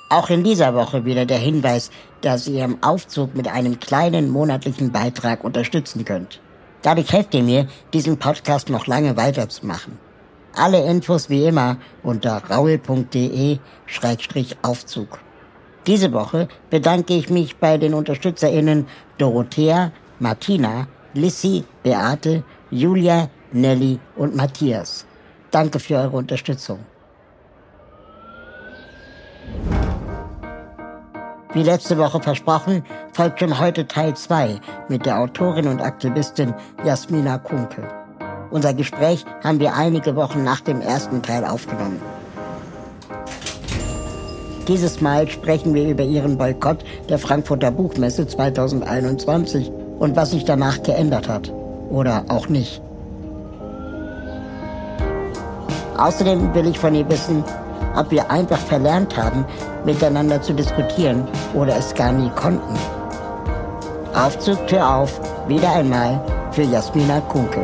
Auch in dieser Woche wieder der Hinweis, dass ihr im Aufzug mit einem kleinen monatlichen Beitrag unterstützen könnt. Dadurch helft ihr mir, diesen Podcast noch lange weiterzumachen. Alle Infos wie immer unter raul.de/Aufzug. Diese Woche bedanke ich mich bei den UnterstützerInnen Dorothea, Martina, Lissy, Beate, Julia, Nelly und Matthias. Danke für eure Unterstützung. Wie letzte Woche versprochen, folgt schon heute Teil 2 mit der Autorin und Aktivistin Jasmina Kunke. Unser Gespräch haben wir einige Wochen nach dem ersten Teil aufgenommen. Dieses Mal sprechen wir über ihren Boykott der Frankfurter Buchmesse 2021 und was sich danach geändert hat. Oder auch nicht. Außerdem will ich von ihr wissen, ob wir einfach verlernt haben, miteinander zu diskutieren oder es gar nie konnten. Aufzug Tür auf, wieder einmal für Jasmina Kunke.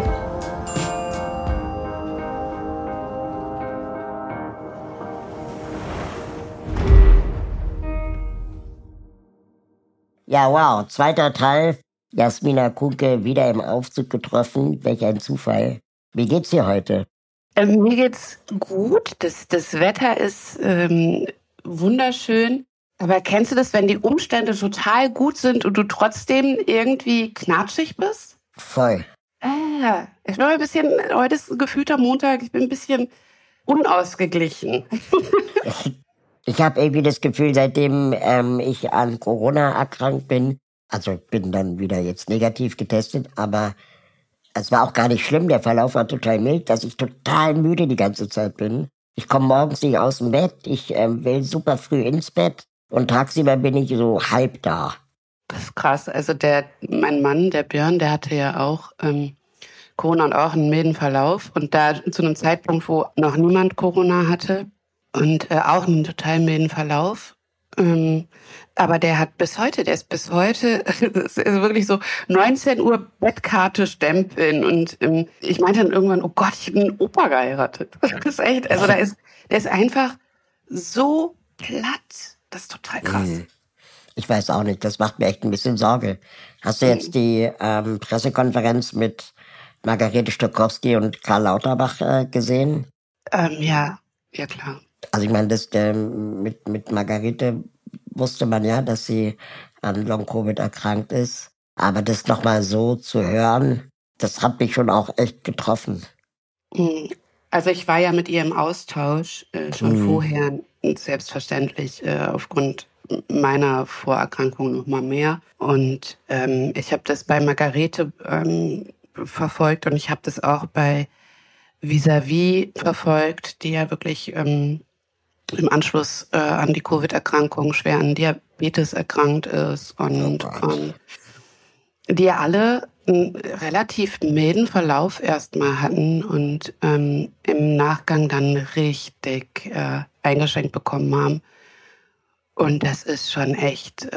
Ja, wow, zweiter Teil. Jasmina Kunke wieder im Aufzug getroffen. Welch ein Zufall. Wie geht's dir heute? Mir geht's gut. Das Wetter ist wunderschön. Aber kennst du das, wenn die Umstände total gut sind und du trotzdem irgendwie knatschig bist? Voll. Ich bin ein bisschen, heute ist ein gefühlter Montag, ich bin ein bisschen unausgeglichen. Ich habe irgendwie das Gefühl, seitdem ich an Corona erkrankt bin, also bin dann wieder jetzt negativ getestet, aber es war auch gar nicht schlimm, der Verlauf war total mild, dass ich total müde die ganze Zeit bin. Ich komme morgens nicht aus dem Bett, ich will super früh ins Bett und tagsüber bin ich so halb da. Das ist krass, also mein Mann, der Björn, der hatte ja auch Corona und auch einen milden Verlauf und da zu einem Zeitpunkt, wo noch niemand Corona hatte und auch einen total milden Verlauf. Aber der ist bis heute, das ist wirklich so 19 Uhr Bettkarte stempeln und ich meinte dann irgendwann, oh Gott, ich habe einen Opa geheiratet. Das ist echt, also der ist einfach so platt. Das ist total krass. Ich weiß auch nicht, das macht mir echt ein bisschen Sorge. Hast du jetzt die Pressekonferenz mit Margarete Stokowski und Karl Lauterbach gesehen? Ja, klar. Also ich meine, mit Margarete wusste man ja, dass sie an Long-Covid erkrankt ist. Aber das nochmal so zu hören, das hat mich schon auch echt getroffen. Also ich war ja mit ihr im Austausch schon vorher, selbstverständlich aufgrund meiner Vorerkrankung noch mal mehr. Und ich habe das bei Margarete verfolgt und ich habe das auch bei Vis-à-vis verfolgt, die ja wirklich im Anschluss an die Covid-Erkrankung schwer an Diabetes erkrankt ist und die ja alle einen relativ milden Verlauf erstmal hatten und im Nachgang dann richtig eingeschränkt bekommen haben. Und das ist schon echt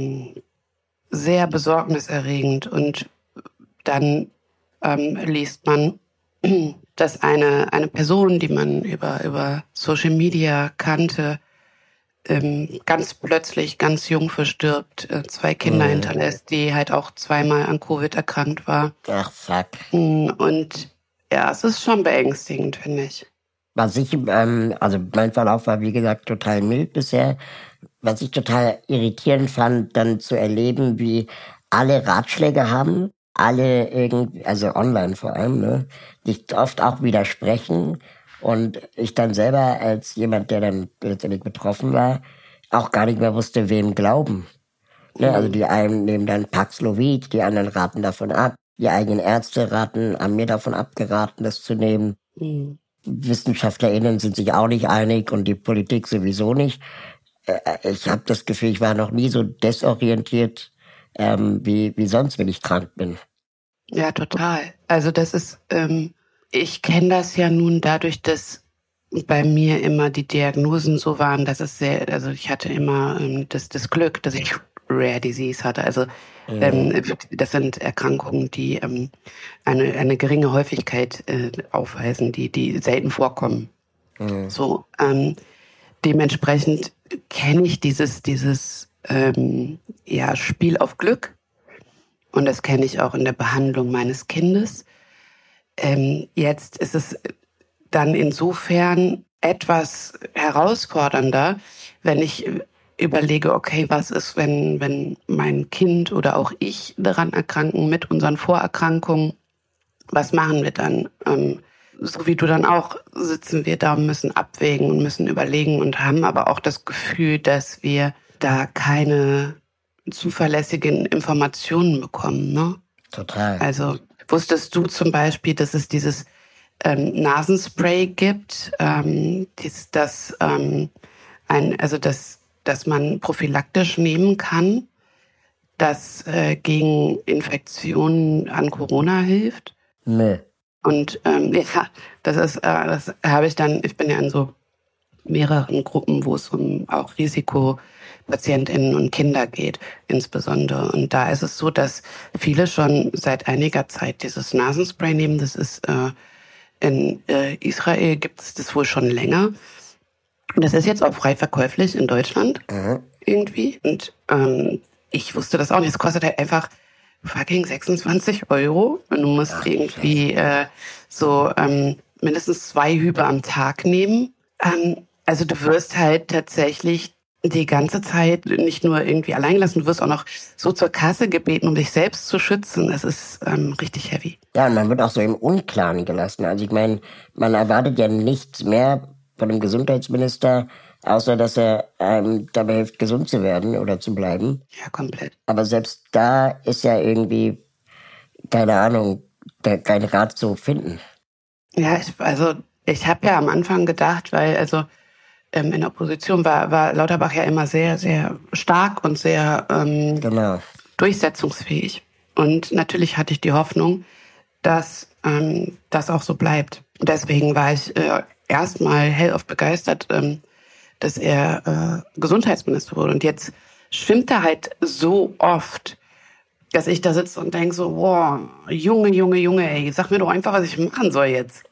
sehr besorgniserregend. Und dann liest man, dass eine Person, die man über Social Media kannte, ganz plötzlich, ganz jung verstirbt, 2 Kinder hinterlässt, die halt auch zweimal an Covid erkrankt war. Ach, fuck. Und ja, es ist schon beängstigend, finde ich. Also mein Verlauf war, wie gesagt, total mild bisher. Was ich total irritierend fand, dann zu erleben, wie alle Ratschläge haben, alle irgendwie, also online vor allem, ne, die oft auch widersprechen und ich dann selber als jemand, der dann letztendlich betroffen war, auch gar nicht mehr wusste, wem glauben. Ne, also die einen nehmen dann Paxlovid, die anderen raten davon ab, die eigenen Ärzte haben mir davon abgeraten, das zu nehmen. WissenschaftlerInnen sind sich auch nicht einig und die Politik sowieso nicht. Ich habe das Gefühl, ich war noch nie so desorientiert wie sonst, wenn ich krank bin. Ja, total. Also das ist, ich kenne das ja nun dadurch, dass bei mir immer die Diagnosen so waren, dass es also ich hatte immer das Glück, dass ich Rare Disease hatte. Also das sind Erkrankungen, die eine geringe Häufigkeit aufweisen, die selten vorkommen. So, dementsprechend kenne ich dieses Spiel auf Glück. Und das kenne ich auch in der Behandlung meines Kindes. Jetzt ist es dann insofern etwas herausfordernder, wenn ich überlege, okay, was ist, wenn mein Kind oder auch ich daran erkranken mit unseren Vorerkrankungen? Was machen wir dann? So wie du dann auch, sitzen wir da, müssen abwägen und müssen überlegen und haben aber auch das Gefühl, dass wir da keine zuverlässigen Informationen bekommen, ne? Total. Also wusstest du zum Beispiel, dass es dieses Nasenspray gibt, dass man prophylaktisch nehmen kann, das gegen Infektionen an Corona hilft? Nee. Und das habe ich dann, ich bin ja in so mehreren Gruppen, wo es um auch Risikopatientinnen und Kinder geht, insbesondere. Und da ist es so, dass viele schon seit einiger Zeit dieses Nasenspray nehmen. Das ist in Israel gibt es das wohl schon länger. Und das ist jetzt auch frei verkäuflich in Deutschland irgendwie. Und ich wusste das auch nicht. Es kostet halt einfach fucking 26 €. Und du musst irgendwie mindestens 2 Hübe am Tag nehmen. Also du wirst halt tatsächlich die ganze Zeit nicht nur irgendwie allein gelassen, du wirst auch noch so zur Kasse gebeten, um dich selbst zu schützen. Das ist richtig heavy. Ja, und man wird auch so im Unklaren gelassen. Also ich meine, man erwartet ja nichts mehr von dem Gesundheitsminister, außer dass er einem dabei hilft, gesund zu werden oder zu bleiben. Ja, komplett. Aber selbst da ist ja irgendwie, keine Ahnung, kein Rat zu finden. Ja, ich habe ja am Anfang gedacht, weil in der Opposition war Lauterbach ja immer sehr, sehr stark und sehr durchsetzungsfähig. Und natürlich hatte ich die Hoffnung, dass das auch so bleibt. Deswegen war ich erstmal hellauf begeistert, dass er Gesundheitsminister wurde. Und jetzt schwimmt er halt so oft, dass ich da sitze und denke so, boah, Junge, ey, sag mir doch einfach, was ich machen soll jetzt.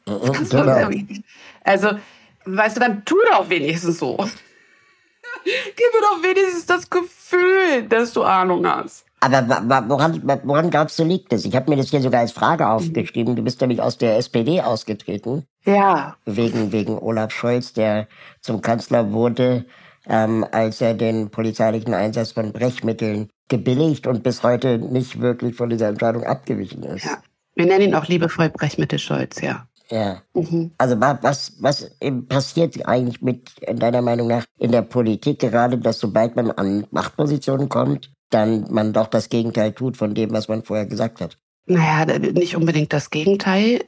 Also, weißt du, dann tu doch wenigstens so. Gib mir doch wenigstens das Gefühl, dass du Ahnung hast. Aber woran glaubst du, liegt es? Ich habe mir das hier sogar als Frage aufgeschrieben. Du bist nämlich aus der SPD ausgetreten. Ja. Wegen Olaf Scholz, der zum Kanzler wurde, als er den polizeilichen Einsatz von Brechmitteln gebilligt und bis heute nicht wirklich von dieser Entscheidung abgewichen ist. Ja. Wir nennen ihn auch liebevoll Brechmittel Scholz, ja. Ja. Also was passiert eigentlich deiner Meinung nach, in der Politik gerade, dass sobald man an Machtpositionen kommt, dann man doch das Gegenteil tut von dem, was man vorher gesagt hat? Naja, nicht unbedingt das Gegenteil.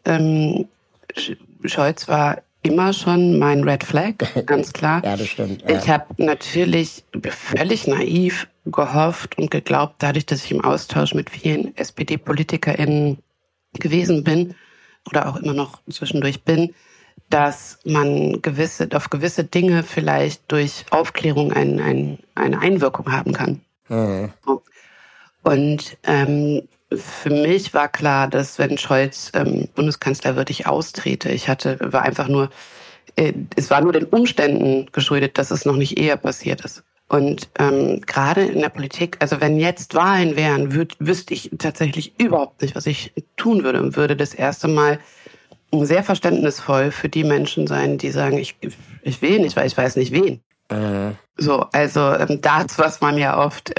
Scholz war immer schon mein Red Flag, ganz klar. Ja, das stimmt. Ja. Ich habe natürlich völlig naiv gehofft und geglaubt, dadurch, dass ich im Austausch mit vielen SPD-PolitikerInnen gewesen bin oder auch immer noch zwischendurch bin, dass man auf gewisse Dinge vielleicht durch Aufklärung eine Einwirkung haben kann. Und für mich war klar, dass wenn Scholz Bundeskanzler wird, ich austrete. Es war nur den Umständen geschuldet, dass es noch nicht eher passiert ist. Und gerade in der Politik, also wenn jetzt Wahlen wären, wüsste ich tatsächlich überhaupt nicht, was ich tun würde. Und würde das erste Mal sehr verständnisvoll für die Menschen sein, die sagen, ich will nicht, weil ich weiß nicht wen. So, also das, was man ja oft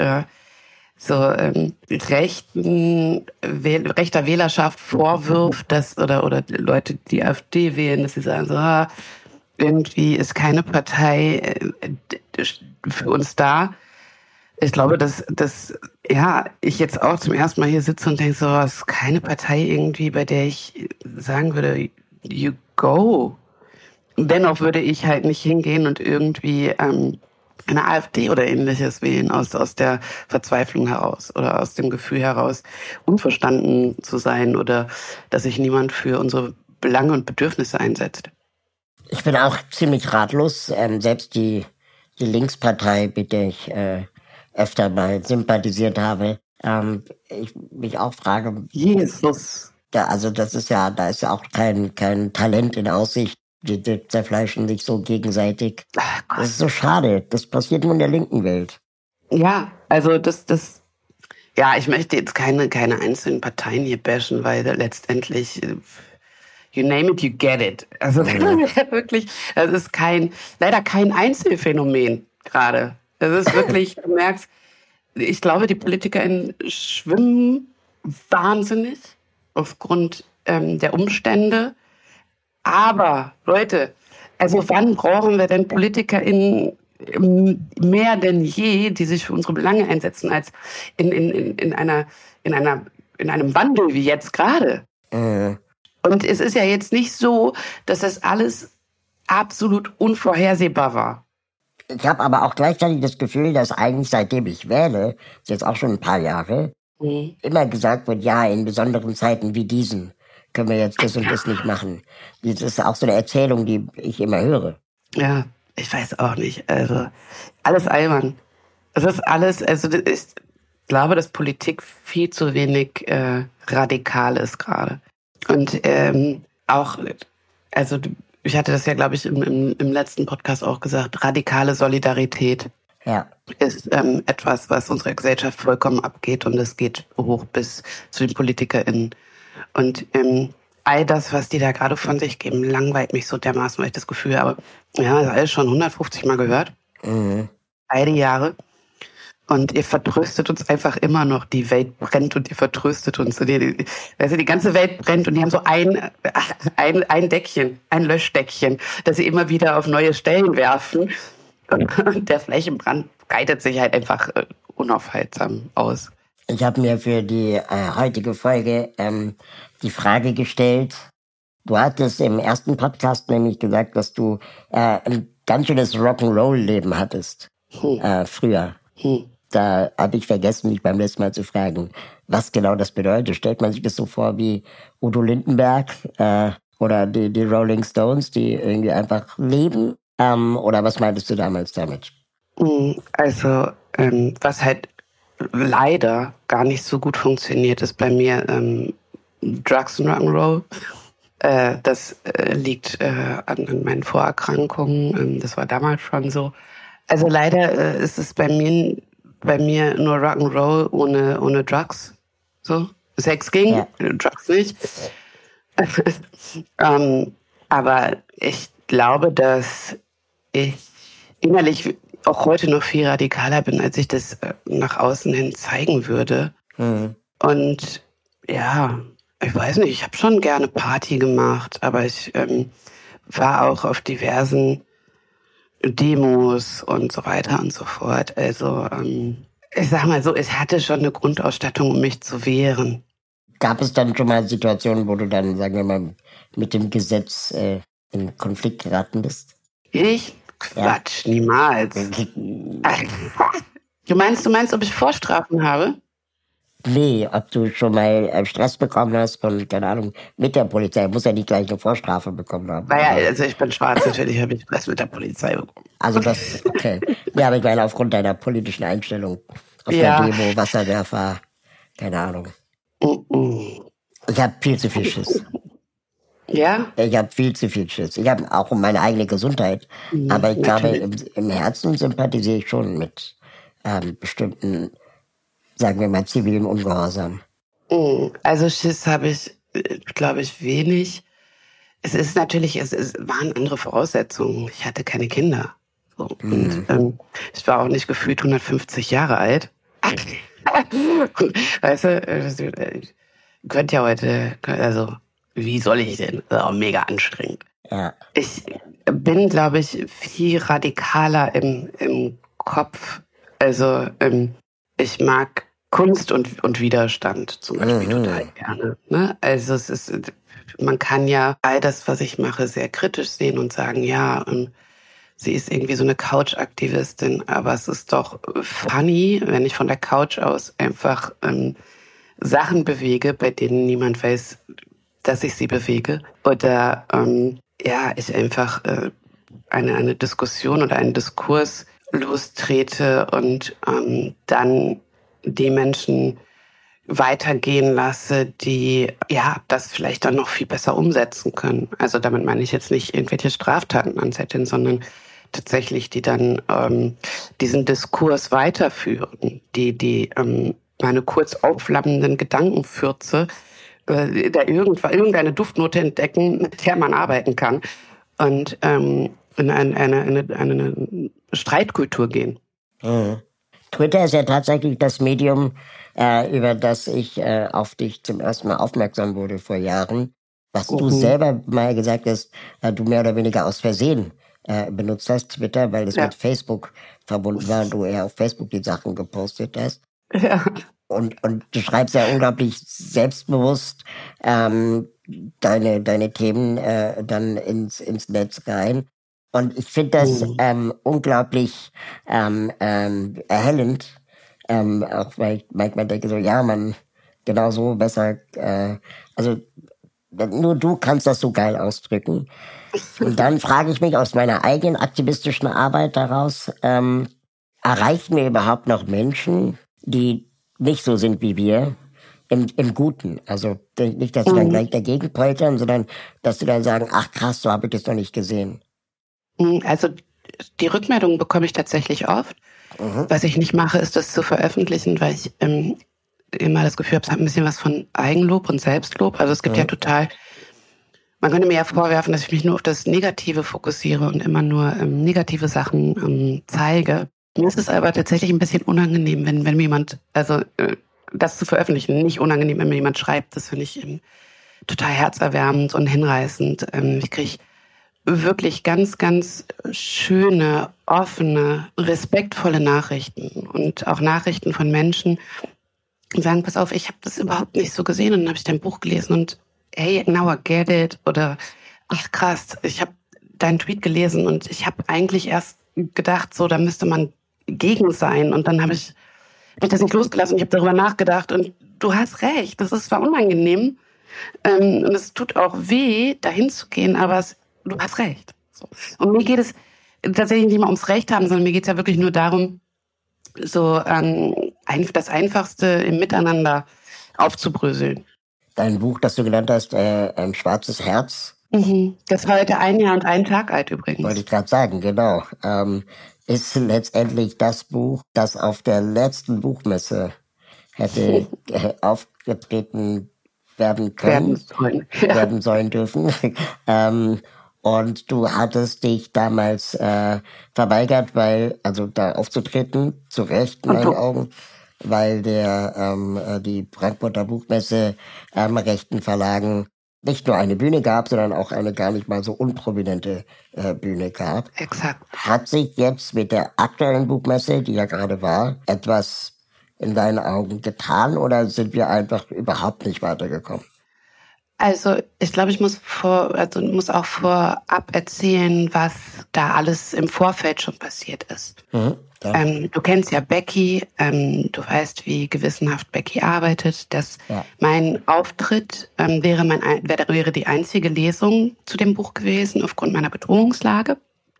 rechter Wählerschaft vorwirft, oder Leute, die AfD wählen, dass sie sagen so, irgendwie ist keine Partei für uns da. Ich glaube, dass ich jetzt auch zum ersten Mal hier sitze und denke so, es ist keine Partei irgendwie, bei der ich sagen würde, you go. Dennoch würde ich halt nicht hingehen und irgendwie eine AfD oder ähnliches wählen aus der Verzweiflung heraus oder aus dem Gefühl heraus, unverstanden zu sein oder dass sich niemand für unsere Belange und Bedürfnisse einsetzt. Ich bin auch ziemlich ratlos. Selbst die Linkspartei, mit der ich öfter mal sympathisiert habe, ich mich auch frage, Jesus. da ist ja auch kein Talent in Aussicht, Die zerfleischen sich so gegenseitig. Ach Gott. Das ist so schade. Das passiert nur in der linken Welt. Ja, also ja, ich möchte jetzt keine einzelnen Parteien hier bashen, weil letztendlich, you name it, you get it. Also wirklich, das ist leider kein Einzelfänomen gerade. Das ist wirklich, du merkst, ich glaube, die PolitikerInnen schwimmen wahnsinnig aufgrund der Umstände. Aber, Leute, also wann brauchen wir denn PolitikerInnen mehr denn je, die sich für unsere Belange einsetzen, als in einem Wandel wie jetzt gerade? Und es ist ja jetzt nicht so, dass das alles absolut unvorhersehbar war. Ich habe aber auch gleichzeitig das Gefühl, dass eigentlich seitdem ich wähle, ist jetzt auch schon ein paar Jahre, immer gesagt wird, ja, in besonderen Zeiten wie diesen können wir jetzt das und das nicht machen. Das ist auch so eine Erzählung, die ich immer höre. Ja, ich weiß auch nicht. Also alles albern. Es ist alles, also ich glaube, dass Politik viel zu wenig radikal ist gerade. Und auch, also ich hatte das ja, glaube ich, im letzten Podcast auch gesagt, radikale Solidarität ist etwas, was unserer Gesellschaft vollkommen abgeht, und es geht hoch bis zu den PolitikerInnen. Und all das, was die da gerade von sich geben, langweilt mich so dermaßen, weil ich das Gefühl habe, ja, das alles schon 150 Mal gehört. All die Jahre. Und ihr vertröstet uns einfach immer noch, die Welt brennt, und ihr vertröstet uns. Und die ganze Welt brennt, und die haben so ein Deckchen, ein Löschdeckchen, das sie immer wieder auf neue Stellen werfen. Und der Flächenbrand breitet sich halt einfach unaufhaltsam aus. Ich habe mir für die heutige Folge die Frage gestellt. Du hattest im ersten Podcast nämlich gesagt, dass du ein ganz schönes Rock'n'Roll-Leben hattest. Früher. Da habe ich vergessen, mich beim letzten Mal zu fragen, was genau das bedeutet. Stellt man sich das so vor wie Udo Lindenberg oder die Rolling Stones, die irgendwie einfach leben? Oder was meintest du damals damit? Also, was halt leider gar nicht so gut funktioniert, ist bei mir Drugs und Rock'n'Roll. Das liegt an meinen Vorerkrankungen. Das war damals schon so. Also leider ist es bei mir nur Rock'n'Roll ohne Drugs. So, Sex ging, Drugs nicht. Aber ich glaube, dass ich innerlich auch heute noch viel radikaler bin, als ich das nach außen hin zeigen würde. Und ja, ich weiß nicht, ich habe schon gerne Party gemacht, aber ich war auch auf diversen Demos und so weiter und so fort. Also ich sag mal so, ich hatte schon eine Grundausstattung, um mich zu wehren. Gab es dann schon mal Situationen, wo du dann, sagen wir mal, mit dem Gesetz in Konflikt geraten bist? Ich? Quatsch, niemals. Du meinst, ob ich Vorstrafen habe? Nee, ob du schon mal Stress bekommen hast von, keine Ahnung, mit der Polizei. Muss ja nicht gleich eine Vorstrafe bekommen haben. Naja, also ich bin schwarz, natürlich habe ich Stress mit der Polizei bekommen. Also das, okay. Ja, aber ich meine, aufgrund deiner politischen Einstellung auf der Demo, Wasserwerfer, keine Ahnung. Ich habe viel zu viel Schiss. Ja? Ich habe viel zu viel Schiss. Ich habe auch um meine eigene Gesundheit. Aber ich glaube, im Herzen sympathisiere ich schon mit bestimmten, sagen wir mal, zivilen Ungehorsam. Also Schiss habe ich, glaube ich, wenig. Es ist natürlich, es waren andere Voraussetzungen. Ich hatte keine Kinder. So. Und ich war auch nicht gefühlt 150 Jahre alt. Weißt du, ich könnte ja heute, also wie soll ich denn? Das ist auch mega anstrengend. Ja. Ich bin, glaube ich, viel radikaler im Kopf. Also ich mag Kunst und Widerstand zum Beispiel total gerne. Ne? Also man kann ja all das, was ich mache, sehr kritisch sehen und sagen, ja, sie ist irgendwie so eine Couch-Aktivistin, aber es ist doch funny, wenn ich von der Couch aus einfach Sachen bewege, bei denen niemand weiß, dass ich sie bewege. Oder ich einfach eine Diskussion oder einen Diskurs lostrete und dann die Menschen weitergehen lasse, die ja das vielleicht dann noch viel besser umsetzen können. Also damit meine ich jetzt nicht irgendwelche Straftaten anzetteln, sondern tatsächlich, die dann diesen Diskurs weiterführen, die meine kurz aufflammenden Gedankenfürze da irgendeine Duftnote entdecken, mit der man arbeiten kann und in eine Streitkultur gehen. Mhm. Twitter ist ja tatsächlich das Medium, über das ich auf dich zum ersten Mal aufmerksam wurde vor Jahren. Was du selber mal gesagt hast, du mehr oder weniger aus Versehen benutzt hast, Twitter, weil es mit Facebook verbunden war und du eher auf Facebook die Sachen gepostet hast. Ja. Und du schreibst ja unglaublich selbstbewusst deine Themen dann ins Netz rein. Und ich finde das unglaublich erhellend, auch weil ich manchmal denke so, ja, man, genau so besser, also nur du kannst das so geil ausdrücken. Und dann frage ich mich aus meiner eigenen aktivistischen Arbeit daraus, erreichen wir überhaupt noch Menschen, die nicht so sind wie wir, im Guten? Also nicht, dass sie dann gleich dagegen poltern, sondern dass sie dann sagen, ach krass, so habe ich das noch nicht gesehen. Also die Rückmeldungen bekomme ich tatsächlich oft. Was ich nicht mache, ist das zu veröffentlichen, weil ich immer das Gefühl habe, es hat ein bisschen was von Eigenlob und Selbstlob. Also es gibt ja total, man könnte mir ja vorwerfen, dass ich mich nur auf das Negative fokussiere und immer nur negative Sachen zeige. Mir ist es aber tatsächlich ein bisschen unangenehm, wenn mir jemand, also das zu veröffentlichen, nicht unangenehm, wenn mir jemand schreibt. Das finde ich total herzerwärmend und hinreißend. Ich kriege wirklich ganz, ganz schöne, offene, respektvolle Nachrichten und auch Nachrichten von Menschen, die sagen, pass auf, ich habe das überhaupt nicht so gesehen und dann habe ich dein Buch gelesen und hey, now I get it oder ach krass, ich habe deinen Tweet gelesen und ich habe eigentlich erst gedacht, so, da müsste man gegen sein und dann habe ich das nicht losgelassen, ich habe darüber nachgedacht und du hast recht, das ist zwar unangenehm und es tut auch weh, dahin zu gehen, aber du hast recht. So. Und mir geht es tatsächlich nicht mal ums Recht haben, sondern mir geht es ja wirklich nur darum, so das Einfachste im Miteinander aufzubröseln. Dein Buch, das du genannt hast, ein schwarzes Herz. Das war heute 1 Jahr und 1 Tag alt übrigens. Wollte ich gerade sagen, genau. Ist letztendlich das Buch, das auf der letzten Buchmesse hätte aufgetreten werden können, werden sollen dürfen. Und du hattest dich damals verweigert, also da aufzutreten, zu Recht in meinen Augen, weil die Frankfurter Buchmesse rechten Verlagen nicht nur eine Bühne gab, sondern auch eine gar nicht mal so unprominente Bühne gab. Exakt. Hat sich jetzt mit der aktuellen Buchmesse, die ja gerade war, etwas in deinen Augen getan oder sind wir einfach überhaupt nicht weitergekommen? Also ich glaube, ich muss auch vorab erzählen, was da alles im Vorfeld schon passiert ist. Du kennst ja Becky, du weißt, wie gewissenhaft Becky arbeitet. Mein Auftritt wäre die einzige Lesung zu dem Buch gewesen aufgrund meiner Bedrohungslage.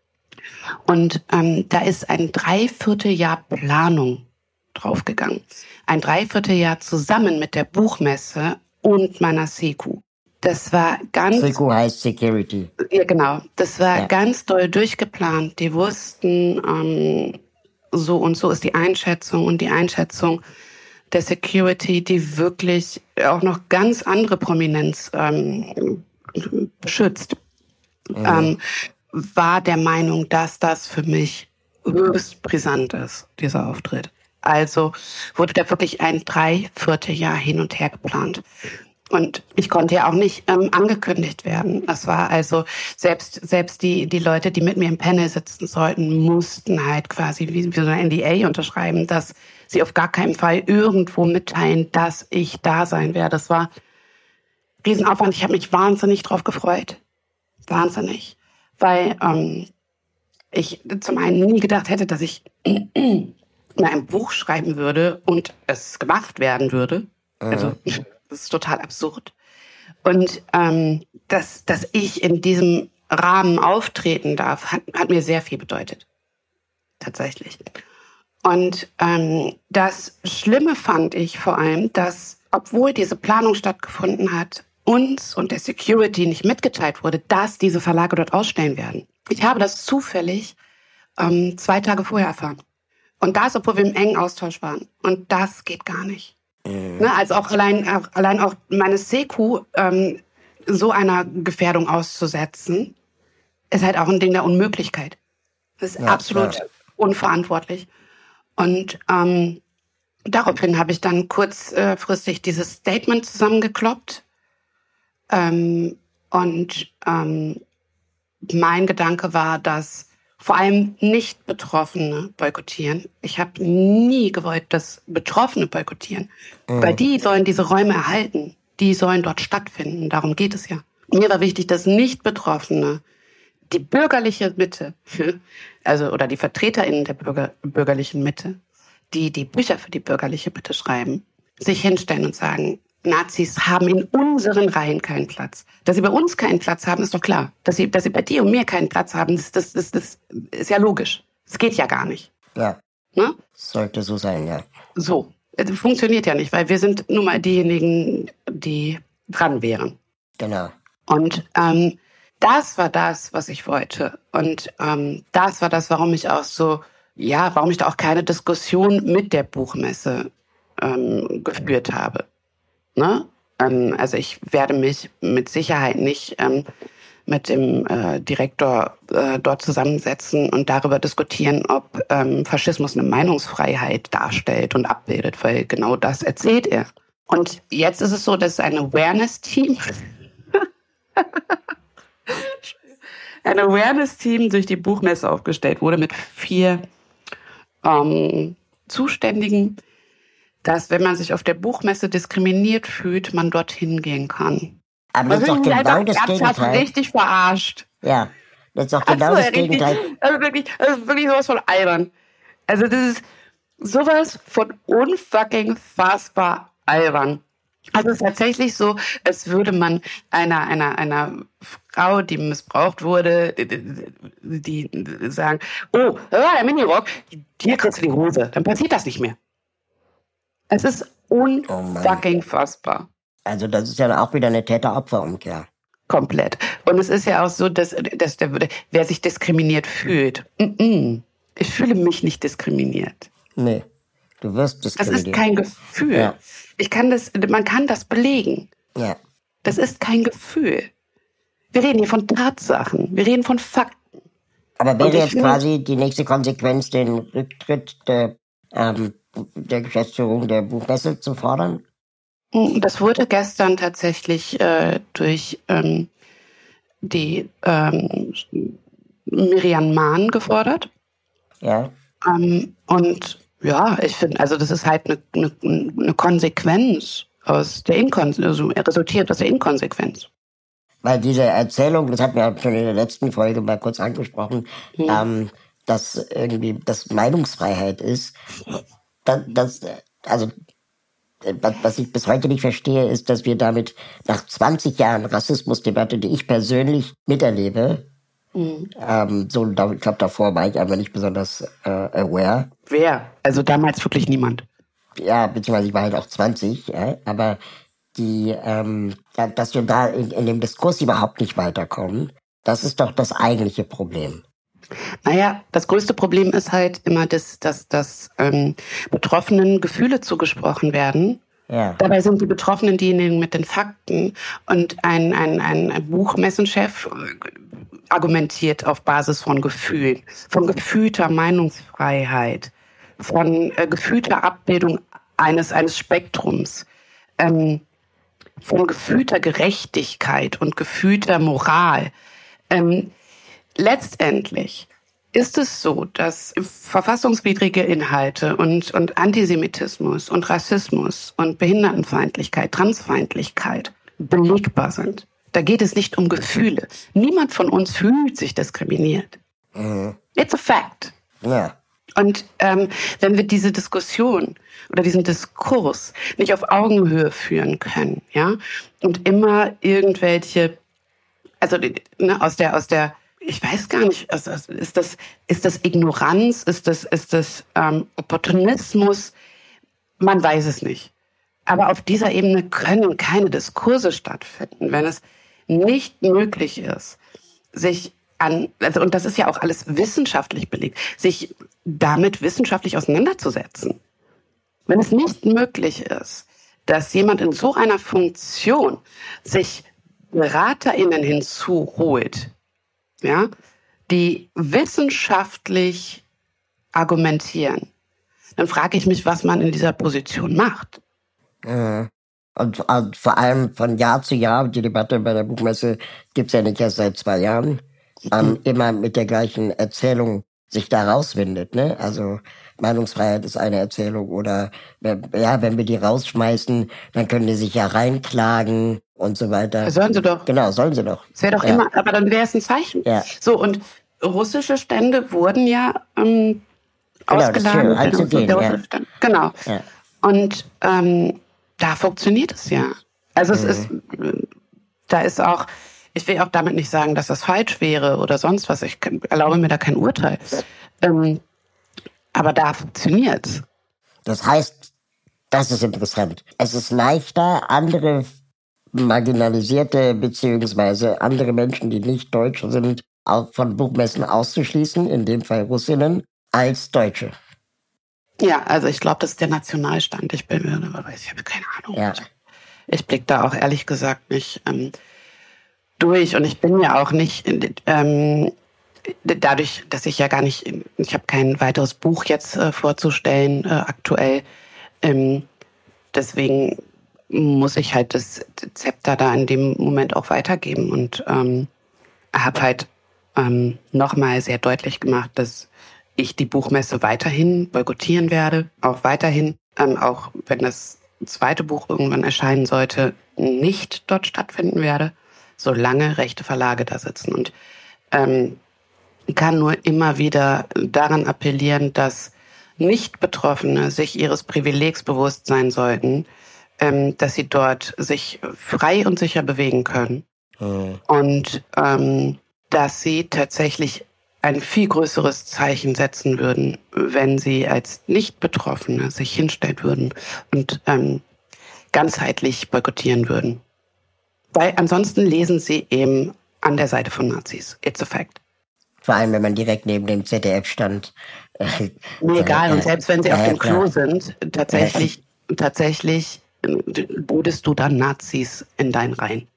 Und da ist ein Dreivierteljahr Planung draufgegangen. Ein Dreivierteljahr zusammen mit der Buchmesse und meiner Seku. Das war ganz... Seku heißt Security. Ja, genau. Das war ganz doll durchgeplant. Die wussten, so und so ist die Einschätzung und die Einschätzung der Security, die wirklich auch noch ganz andere Prominenz beschützt, war der Meinung, dass das für mich höchst brisant ist, dieser Auftritt. Also wurde da wirklich ein Dreivierteljahr hin und her geplant. Und ich konnte ja auch nicht angekündigt werden. Das war also, selbst die Leute, die mit mir im Panel sitzen sollten, mussten halt quasi wie so eine NDA unterschreiben, dass sie auf gar keinen Fall irgendwo mitteilen, dass ich da sein werde. Das war Riesenaufwand. Ich habe mich wahnsinnig drauf gefreut. Wahnsinnig. Weil ich zum einen nie gedacht hätte, dass ich mal ein Buch schreiben würde und es gemacht werden würde. Also das ist total absurd. Und dass ich in diesem Rahmen auftreten darf, hat mir sehr viel bedeutet. Tatsächlich. Und das Schlimme fand ich vor allem, dass, obwohl diese Planung stattgefunden hat, uns und der Security nicht mitgeteilt wurde, dass diese Verlage dort ausstellen werden. Ich habe das zufällig 2 Tage vorher erfahren. Und das, obwohl wir im engen Austausch waren. Und das geht gar nicht. Ne, also auch allein auch meine Seku so einer Gefährdung auszusetzen, ist halt auch ein Ding der Unmöglichkeit. Das ist absolut unverantwortlich. Und daraufhin habe ich dann kurzfristig dieses Statement zusammengekloppt. Und mein Gedanke war, dass vor allem nicht Betroffene boykottieren. Ich habe nie gewollt, dass Betroffene boykottieren. Weil die sollen diese Räume erhalten. Die sollen dort stattfinden. Darum geht es ja. Mir war wichtig, dass nicht Betroffene die bürgerliche Mitte, also oder die VertreterInnen der bürgerlichen Mitte, die Bücher für die bürgerliche Mitte schreiben, sich hinstellen und sagen, Nazis haben in unseren Reihen keinen Platz. Dass sie bei uns keinen Platz haben, ist doch klar. Dass sie bei dir und mir keinen Platz haben, das ist ja logisch. Das geht ja gar nicht. Ja. Ne? Sollte so sein, ja. So. Das funktioniert ja nicht, weil wir sind nun mal diejenigen, die dran wären. Genau. Und das war das, was ich wollte. Und das war das, warum ich da auch keine Diskussion mit der Buchmesse geführt habe. Ne? Also ich werde mich mit Sicherheit nicht mit dem Direktor dort zusammensetzen und darüber diskutieren, ob Faschismus eine Meinungsfreiheit darstellt und abbildet, weil genau das erzählt er. Und jetzt ist es so, dass ein Awareness-Team durch die Buchmesse aufgestellt wurde mit 4 Zuständigen, dass, wenn man sich auf der Buchmesse diskriminiert fühlt, man dorthin gehen kann. Aber das ist doch genau das Gegenteil. Richtig verarscht. Ja, das ist doch genau das Gegenteil. Also wirklich sowas von albern. Also das ist sowas von unfucking fassbar albern. Also es ist tatsächlich so, als würde man einer Frau, die missbraucht wurde, die sagen, oh, der Minirock, hier kriegst du die Hose. Dann passiert das nicht mehr. Es ist unfucking fassbar. Also das ist ja auch wieder eine Täter-Opfer-Umkehr. Komplett. Und es ist ja auch so, dass wer sich diskriminiert fühlt. Ich fühle mich nicht diskriminiert. Nee, du wirst diskriminiert. Das ist kein Gefühl. Ja. Man kann das belegen. Ja. Das ist kein Gefühl. Wir reden hier von Tatsachen. Wir reden von Fakten. Aber wäre jetzt quasi die nächste Konsequenz, den Rücktritt der Geschäftsführung der Buchmesse zu fordern? Das wurde gestern tatsächlich durch die Miriam Mahn gefordert. Ja. Und ja, ich finde, also das ist halt eine Konsequenz resultiert aus der Inkonsequenz. Weil diese Erzählung, das hatten wir ja schon in der letzten Folge mal kurz angesprochen, dass irgendwie das Meinungsfreiheit ist. Was ich bis heute nicht verstehe, ist, dass wir damit nach 20 Jahren Rassismusdebatte, die ich persönlich miterlebe, ich glaube, davor war ich einfach nicht besonders aware. Wer? Also damals wirklich niemand. Ja, beziehungsweise ich war halt auch 20, aber dass wir da in dem Diskurs überhaupt nicht weiterkommen, das ist doch das eigentliche Problem. Naja, das größte Problem ist halt immer, dass Betroffenen Gefühle zugesprochen werden. Ja. Dabei sind die Betroffenen diejenigen mit den Fakten und ein Buchmessenchef argumentiert auf Basis von Gefühlen, von gefühlter Meinungsfreiheit, von gefühlter Abbildung eines Spektrums, von gefühlter Gerechtigkeit und gefühlter Moral. Letztendlich ist es so, dass verfassungswidrige Inhalte und Antisemitismus und Rassismus und Behindertenfeindlichkeit, Transfeindlichkeit belegbar sind. Da geht es nicht um Gefühle. Niemand von uns fühlt sich diskriminiert. It's a fact. Ja. Und wenn wir diese Diskussion oder diesen Diskurs nicht auf Augenhöhe führen können, ja, und immer irgendwelche, also aus der ich weiß gar nicht, ist das Ignoranz, ist das Opportunismus? Man weiß es nicht. Aber auf dieser Ebene können keine Diskurse stattfinden, wenn es nicht möglich ist, und das ist ja auch alles wissenschaftlich belegt, sich damit wissenschaftlich auseinanderzusetzen. Wenn es nicht möglich ist, dass jemand in so einer Funktion sich BeraterInnen hinzuholt, ja, die wissenschaftlich argumentieren, dann frage ich mich, was man in dieser Position macht. Und vor allem von Jahr zu Jahr, die Debatte bei der Buchmesse gibt's ja nicht erst seit 2 Jahren, immer mit der gleichen Erzählung sich da rauswindet, ne? Also Meinungsfreiheit ist eine Erzählung oder wenn wir die rausschmeißen, dann können die sich ja reinklagen und so weiter. Sollen sie doch. Genau, sollen sie doch. Es wäre doch immer, aber dann wäre es ein Zeichen. Ja. So, und russische Stände wurden ja ausgeladen. Genau. Ja. Und da funktioniert es ja. Also es ist, da ist auch, ich will auch damit nicht sagen, dass das falsch wäre oder sonst was. Ich erlaube mir da kein Urteil. Aber da funktioniert's. Das heißt, das ist interessant. Es ist leichter, andere Marginalisierte beziehungsweise andere Menschen, die nicht Deutsche sind, auch von Buchmessen auszuschließen, in dem Fall Russinnen, als Deutsche. Ja, also ich glaube, das ist der Nationalstand. Ich habe keine Ahnung. Ja. Ich blicke da auch ehrlich gesagt nicht durch. Und ich bin ja auch nicht, dadurch, dass ich ja gar nicht, ich habe kein weiteres Buch jetzt vorzustellen aktuell. Deswegen muss ich halt das Zepter da in dem Moment auch weitergeben. Und habe halt nochmal sehr deutlich gemacht, dass ich die Buchmesse weiterhin boykottieren werde, auch weiterhin, auch wenn das zweite Buch irgendwann erscheinen sollte, nicht dort stattfinden werde, solange rechte Verlage da sitzen. Und kann nur immer wieder daran appellieren, dass Nicht-Betroffene sich ihres Privilegs bewusst sein sollten, dass sie dort sich frei und sicher bewegen können. Und dass sie tatsächlich ein viel größeres Zeichen setzen würden, wenn sie als Nicht-Betroffene sich hinstellen würden und ganzheitlich boykottieren würden. Weil ansonsten lesen sie eben an der Seite von Nazis. It's a fact. Vor allem, wenn man direkt neben dem ZDF stand. Mir egal, und selbst wenn sie auf dem Klo sind, tatsächlich budest du dann Nazis in deinen Reihen.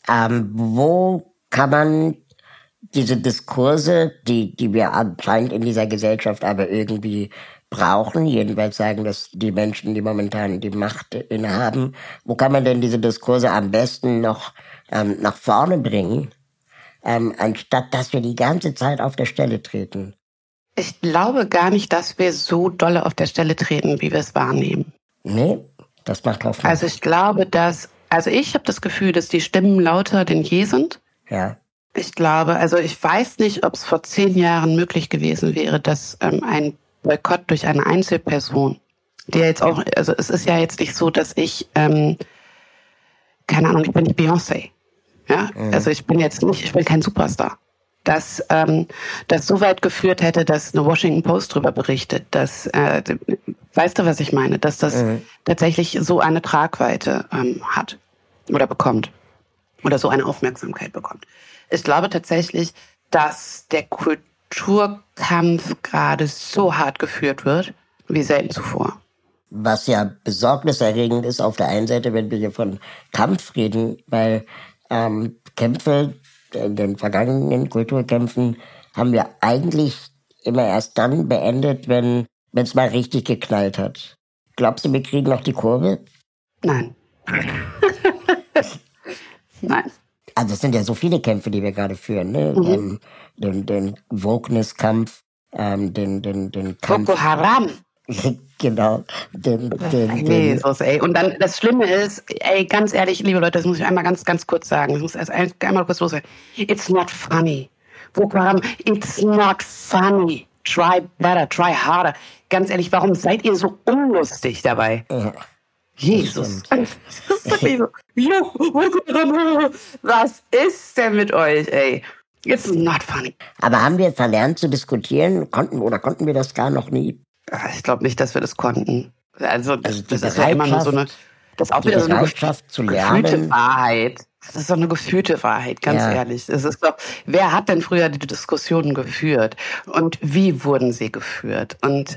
Wo kann man diese Diskurse, die wir anscheinend in dieser Gesellschaft aber irgendwie brauchen, jedenfalls sagen das die Menschen, die momentan die Macht innehaben, wo kann man denn diese Diskurse am besten noch nach vorne bringen, anstatt dass wir die ganze Zeit auf der Stelle treten? Ich glaube gar nicht, dass wir so dolle auf der Stelle treten, wie wir es wahrnehmen. Nee, das macht Hoffnung. Also ich glaube, ich habe das Gefühl, dass die Stimmen lauter denn je sind. Ja. Ich glaube, also ich weiß nicht, ob es vor 10 Jahren möglich gewesen wäre, dass ein Boykott durch eine Einzelperson, der jetzt auch, also es ist ja jetzt nicht so, dass ich, keine Ahnung, ich bin nicht Beyoncé. Ja, also ich bin kein Superstar. Dass das so weit geführt hätte, dass eine Washington Post darüber berichtet, dass, weißt du, was ich meine, dass das tatsächlich so eine Tragweite hat oder bekommt oder so eine Aufmerksamkeit bekommt. Ich glaube tatsächlich, dass der Kulturkampf gerade so hart geführt wird, wie selten zuvor. Was ja besorgniserregend ist auf der einen Seite, wenn wir hier von Kampf reden, weil Kämpfe, in den vergangenen Kulturkämpfen haben wir eigentlich immer erst dann beendet, wenn es mal richtig geknallt hat. Glaubst du, wir kriegen noch die Kurve? Nein. Nein. Also es sind ja so viele Kämpfe, die wir gerade führen, ne? Den Wokeness-Kampf, den Kampf... Boko Haram. Genau. Jesus, ey. Und dann, das Schlimme ist, ey, ganz ehrlich, liebe Leute, das muss ich einmal ganz, ganz kurz sagen. Das muss erst einmal kurz loswerden. It's not funny. Boko Haram, it's not funny. Try better, try harder. Ganz ehrlich, warum seid ihr so unlustig dabei? Ja, Jesus. Was ist denn mit euch, ey? It's not funny. Aber haben wir verlernt zu diskutieren? Konnten wir das gar noch nie? Ich glaube nicht, dass wir das konnten. Also die das ist ja immer nur so eine, das ist auch wieder so eine zu gefühlte lernen. Wahrheit. Das ist so eine gefühlte Wahrheit, ganz ehrlich. Es ist doch, wer hat denn früher die Diskussionen geführt? Und wie wurden sie geführt? Und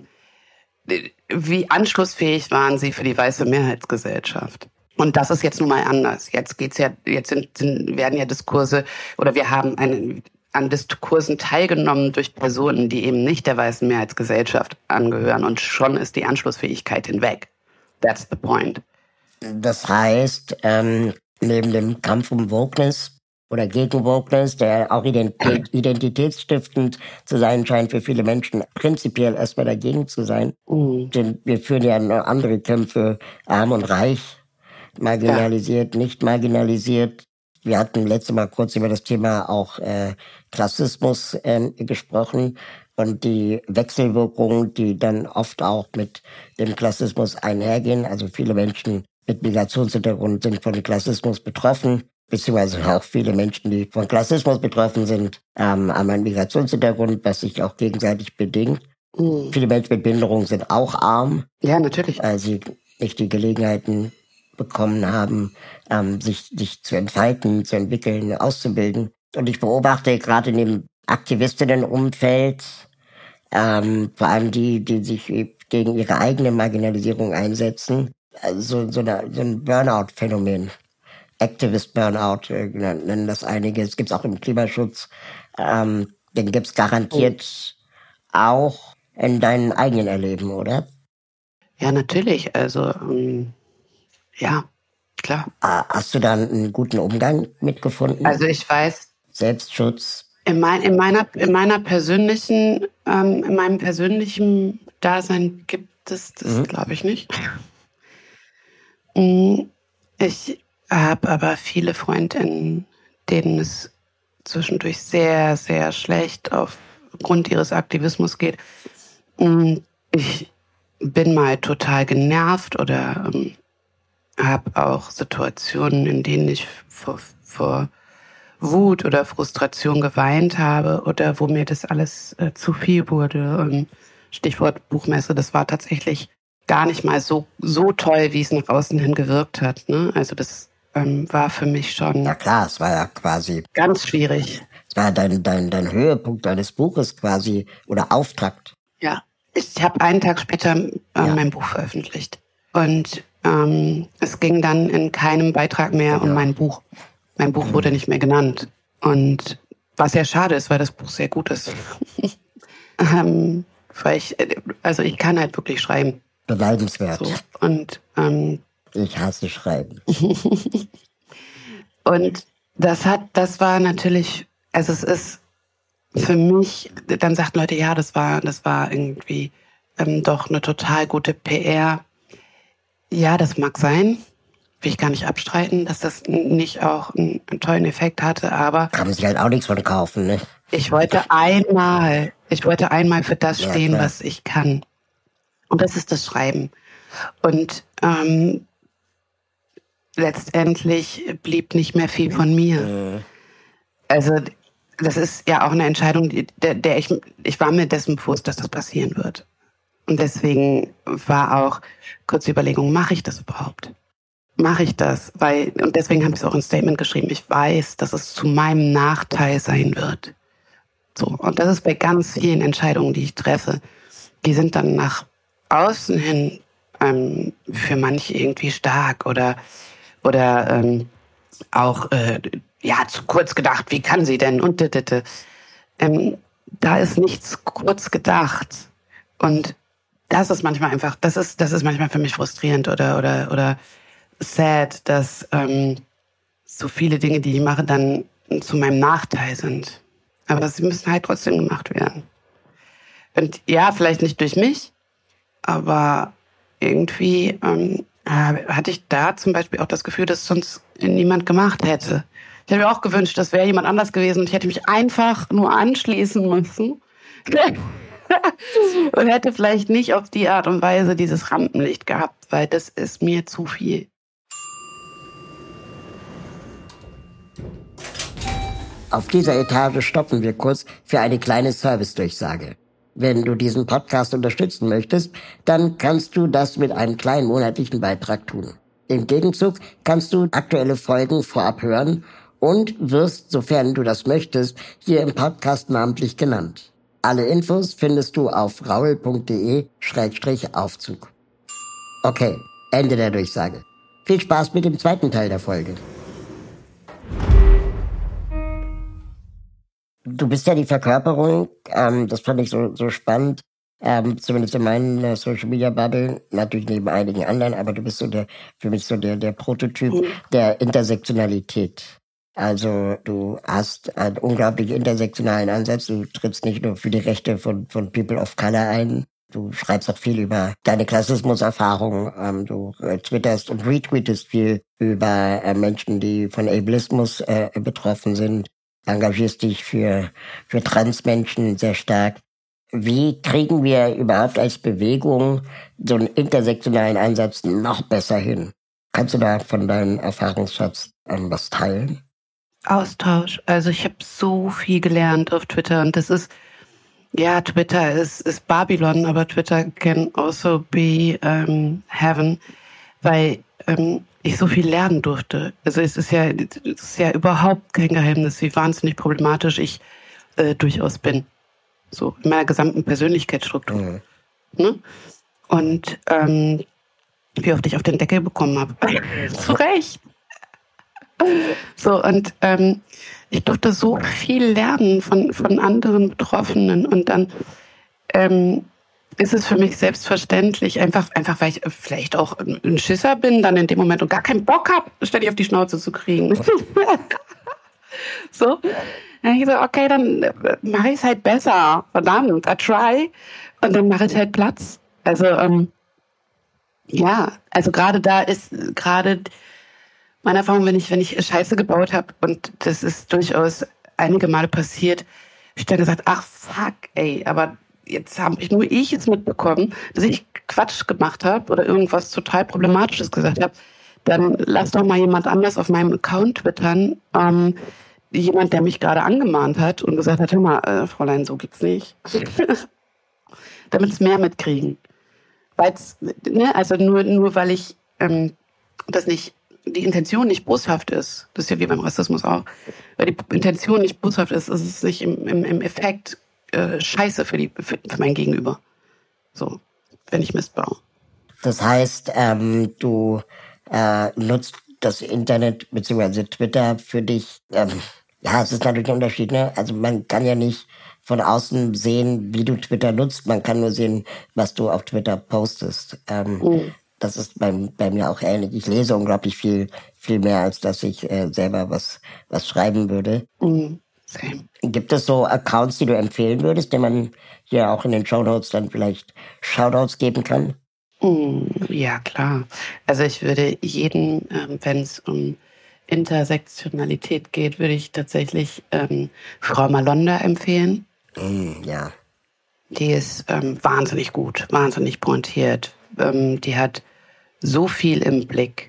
wie anschlussfähig waren sie für die weiße Mehrheitsgesellschaft? Und das ist jetzt nun mal anders. Jetzt werden ja Diskurse, oder wir haben an Diskursen teilgenommen durch Personen, die eben nicht der weißen Mehrheitsgesellschaft angehören. Und schon ist die Anschlussfähigkeit hinweg. That's the point. Das heißt, neben dem Kampf um Wokeness oder gegen Wokeness, der auch identitätsstiftend zu sein scheint für viele Menschen, prinzipiell erstmal dagegen zu sein. Denn wir führen ja noch andere Kämpfe, arm und reich, marginalisiert, nicht marginalisiert. Wir hatten letztes Mal kurz über das Thema auch Klassismus gesprochen und die Wechselwirkungen, die dann oft auch mit dem Klassismus einhergehen. Also viele Menschen mit Migrationshintergrund sind von Klassismus betroffen, beziehungsweise auch viele Menschen, die von Klassismus betroffen sind, haben einen Migrationshintergrund, was sich auch gegenseitig bedingt. Viele Menschen mit Behinderung sind auch arm. Ja, natürlich. Weil sie nicht die Gelegenheiten bekommen haben, sich zu entfalten, zu entwickeln, auszubilden. Und ich beobachte gerade in dem Aktivistinnenumfeld, vor allem die sich gegen ihre eigene Marginalisierung einsetzen, so ein Burnout-Phänomen. Activist Burnout nennen das einige. Es gibt es auch im Klimaschutz. Den gibt es garantiert auch in deinem eigenen Erleben, oder? Ja, natürlich. Also, ja, klar. Hast du da einen guten Umgang mitgefunden? Also ich weiß, Selbstschutz. in meinem persönlichen Dasein gibt es das, glaube ich, nicht. Ich habe aber viele Freundinnen, denen es zwischendurch sehr, sehr schlecht aufgrund ihres Aktivismus geht. Ich bin mal total genervt oder habe auch Situationen, in denen ich vor Wut oder Frustration geweint habe oder wo mir das alles zu viel wurde. Stichwort Buchmesse, das war tatsächlich gar nicht mal so toll, wie es nach außen hin gewirkt hat. Ne? Also das war für mich schon... Ja klar, es war ja quasi... Ganz schwierig. Es war dein Höhepunkt deines Buches quasi oder Auftakt. Ja, ich habe einen Tag später mein Buch veröffentlicht. Und es ging dann in keinem Beitrag mehr um mein Buch. Mein Buch wurde nicht mehr genannt. Und was sehr schade ist, weil das Buch sehr gut ist. Weil ich kann halt wirklich schreiben. Beneidenswert. So. Und ich hasse Schreiben. Und das war natürlich, also es ist für mich, dann sagten Leute, ja, das war irgendwie doch eine total gute PR. Ja, das mag sein. Will ich gar nicht abstreiten, dass das nicht auch einen tollen Effekt hatte, aber... Kann man sich halt auch nichts von kaufen, ne? Ich wollte einmal für das stehen, was ich kann. Und das ist das Schreiben. Und letztendlich blieb nicht mehr viel von mir. Also das ist ja auch eine Entscheidung, der ich war mir dessen bewusst, dass das passieren wird. Und deswegen war auch kurz die Überlegung, mache ich das überhaupt? Mache ich das? Und deswegen habe ich es auch ein Statement geschrieben. Ich weiß, dass es zu meinem Nachteil sein wird. So. Und das ist bei ganz vielen Entscheidungen, die ich treffe. Die sind dann nach außen hin für manche irgendwie stark oder auch zu kurz gedacht. Wie kann sie denn? Und da ist nichts kurz gedacht. Und das ist manchmal für mich frustrierend oder sad, dass so viele Dinge, die ich mache, dann zu meinem Nachteil sind. Aber sie müssen halt trotzdem gemacht werden. Und ja, vielleicht nicht durch mich, aber irgendwie hatte ich da zum Beispiel auch das Gefühl, dass es sonst niemand gemacht hätte. Ich hätte mir auch gewünscht, das wäre jemand anders gewesen und ich hätte mich einfach nur anschließen müssen. Und hätte vielleicht nicht auf die Art und Weise dieses Rampenlicht gehabt, weil das ist mir zu viel. Auf dieser Etage stoppen wir kurz für eine kleine Service-Durchsage. Wenn du diesen Podcast unterstützen möchtest, dann kannst du das mit einem kleinen monatlichen Beitrag tun. Im Gegenzug kannst du aktuelle Folgen vorab hören und wirst, sofern du das möchtest, hier im Podcast namentlich genannt. Alle Infos findest du auf raul.de/Aufzug. Okay, Ende der Durchsage. Viel Spaß mit dem zweiten Teil der Folge. Du bist ja die Verkörperung, das fand ich so spannend, zumindest in meinen Social Media Bubble, natürlich neben einigen anderen, aber du bist für mich der Prototyp der Intersektionalität. Also du hast einen unglaublich intersektionalen Ansatz, du trittst nicht nur für die Rechte von People of Color ein, du schreibst auch viel über deine Klassismus-Erfahrung, du twitterst und retweetest viel über Menschen, die von Ableismus betroffen sind, engagierst dich für Transmenschen sehr stark. Wie kriegen wir überhaupt als Bewegung so einen intersektionalen Ansatz noch besser hin? Kannst du da von deinem Erfahrungsschatz was teilen? Austausch. Also ich habe so viel gelernt auf Twitter und das ist, ja, Twitter ist Babylon, aber Twitter can also be heaven, weil ich so viel lernen durfte. Also es ist ja überhaupt kein Geheimnis, wie wahnsinnig problematisch ich durchaus bin. So in meiner gesamten Persönlichkeitsstruktur. Mhm. Ne? Und wie oft ich auf den Deckel bekommen habe. Zu Recht. So, und ich durfte so viel lernen von anderen Betroffenen und dann ist es für mich selbstverständlich, einfach weil ich vielleicht auch ein Schisser bin, dann in dem Moment und gar keinen Bock habe, ständig auf die Schnauze zu kriegen. So, dann ich so, okay, dann mache ich es halt besser. Verdammt, I try. Und dann mache ich halt Platz. Also, ja, also gerade meine Erfahrung, wenn ich Scheiße gebaut habe, und das ist durchaus einige Male passiert, habe ich dann gesagt, ach fuck, ey, aber jetzt habe nur ich jetzt mitbekommen, dass ich Quatsch gemacht habe oder irgendwas total Problematisches gesagt habe, dann lass doch mal jemand anders auf meinem Account twittern, jemand, der mich gerade angemahnt hat und gesagt hat, hör mal, Fräulein, so geht's nicht. Damit es mehr mitkriegen. Weil's, ne, also nur weil ich das nicht, die Intention nicht boshaft ist, das ist ja wie beim Rassismus auch, weil die Intention nicht boshaft ist es nicht im Effekt scheiße für mein Gegenüber. So, wenn ich Mist baue. Das heißt, du nutzt das Internet bzw. Twitter für dich. Ja, es ist natürlich ein Unterschied, ne? Also man kann ja nicht von außen sehen, wie du Twitter nutzt. Man kann nur sehen, was du auf Twitter postest. Das ist bei mir auch ähnlich. Ich lese unglaublich viel mehr, als dass ich selber was schreiben würde. Same. Gibt es so Accounts, die du empfehlen würdest, denen man hier auch in den Shownotes dann vielleicht Shoutouts geben kann? Ja, klar. Also ich würde jeden, wenn es um Intersektionalität geht, würde ich tatsächlich Frau Malonda empfehlen. Ja. Die ist wahnsinnig gut, wahnsinnig pointiert. Die hat so viel im Blick.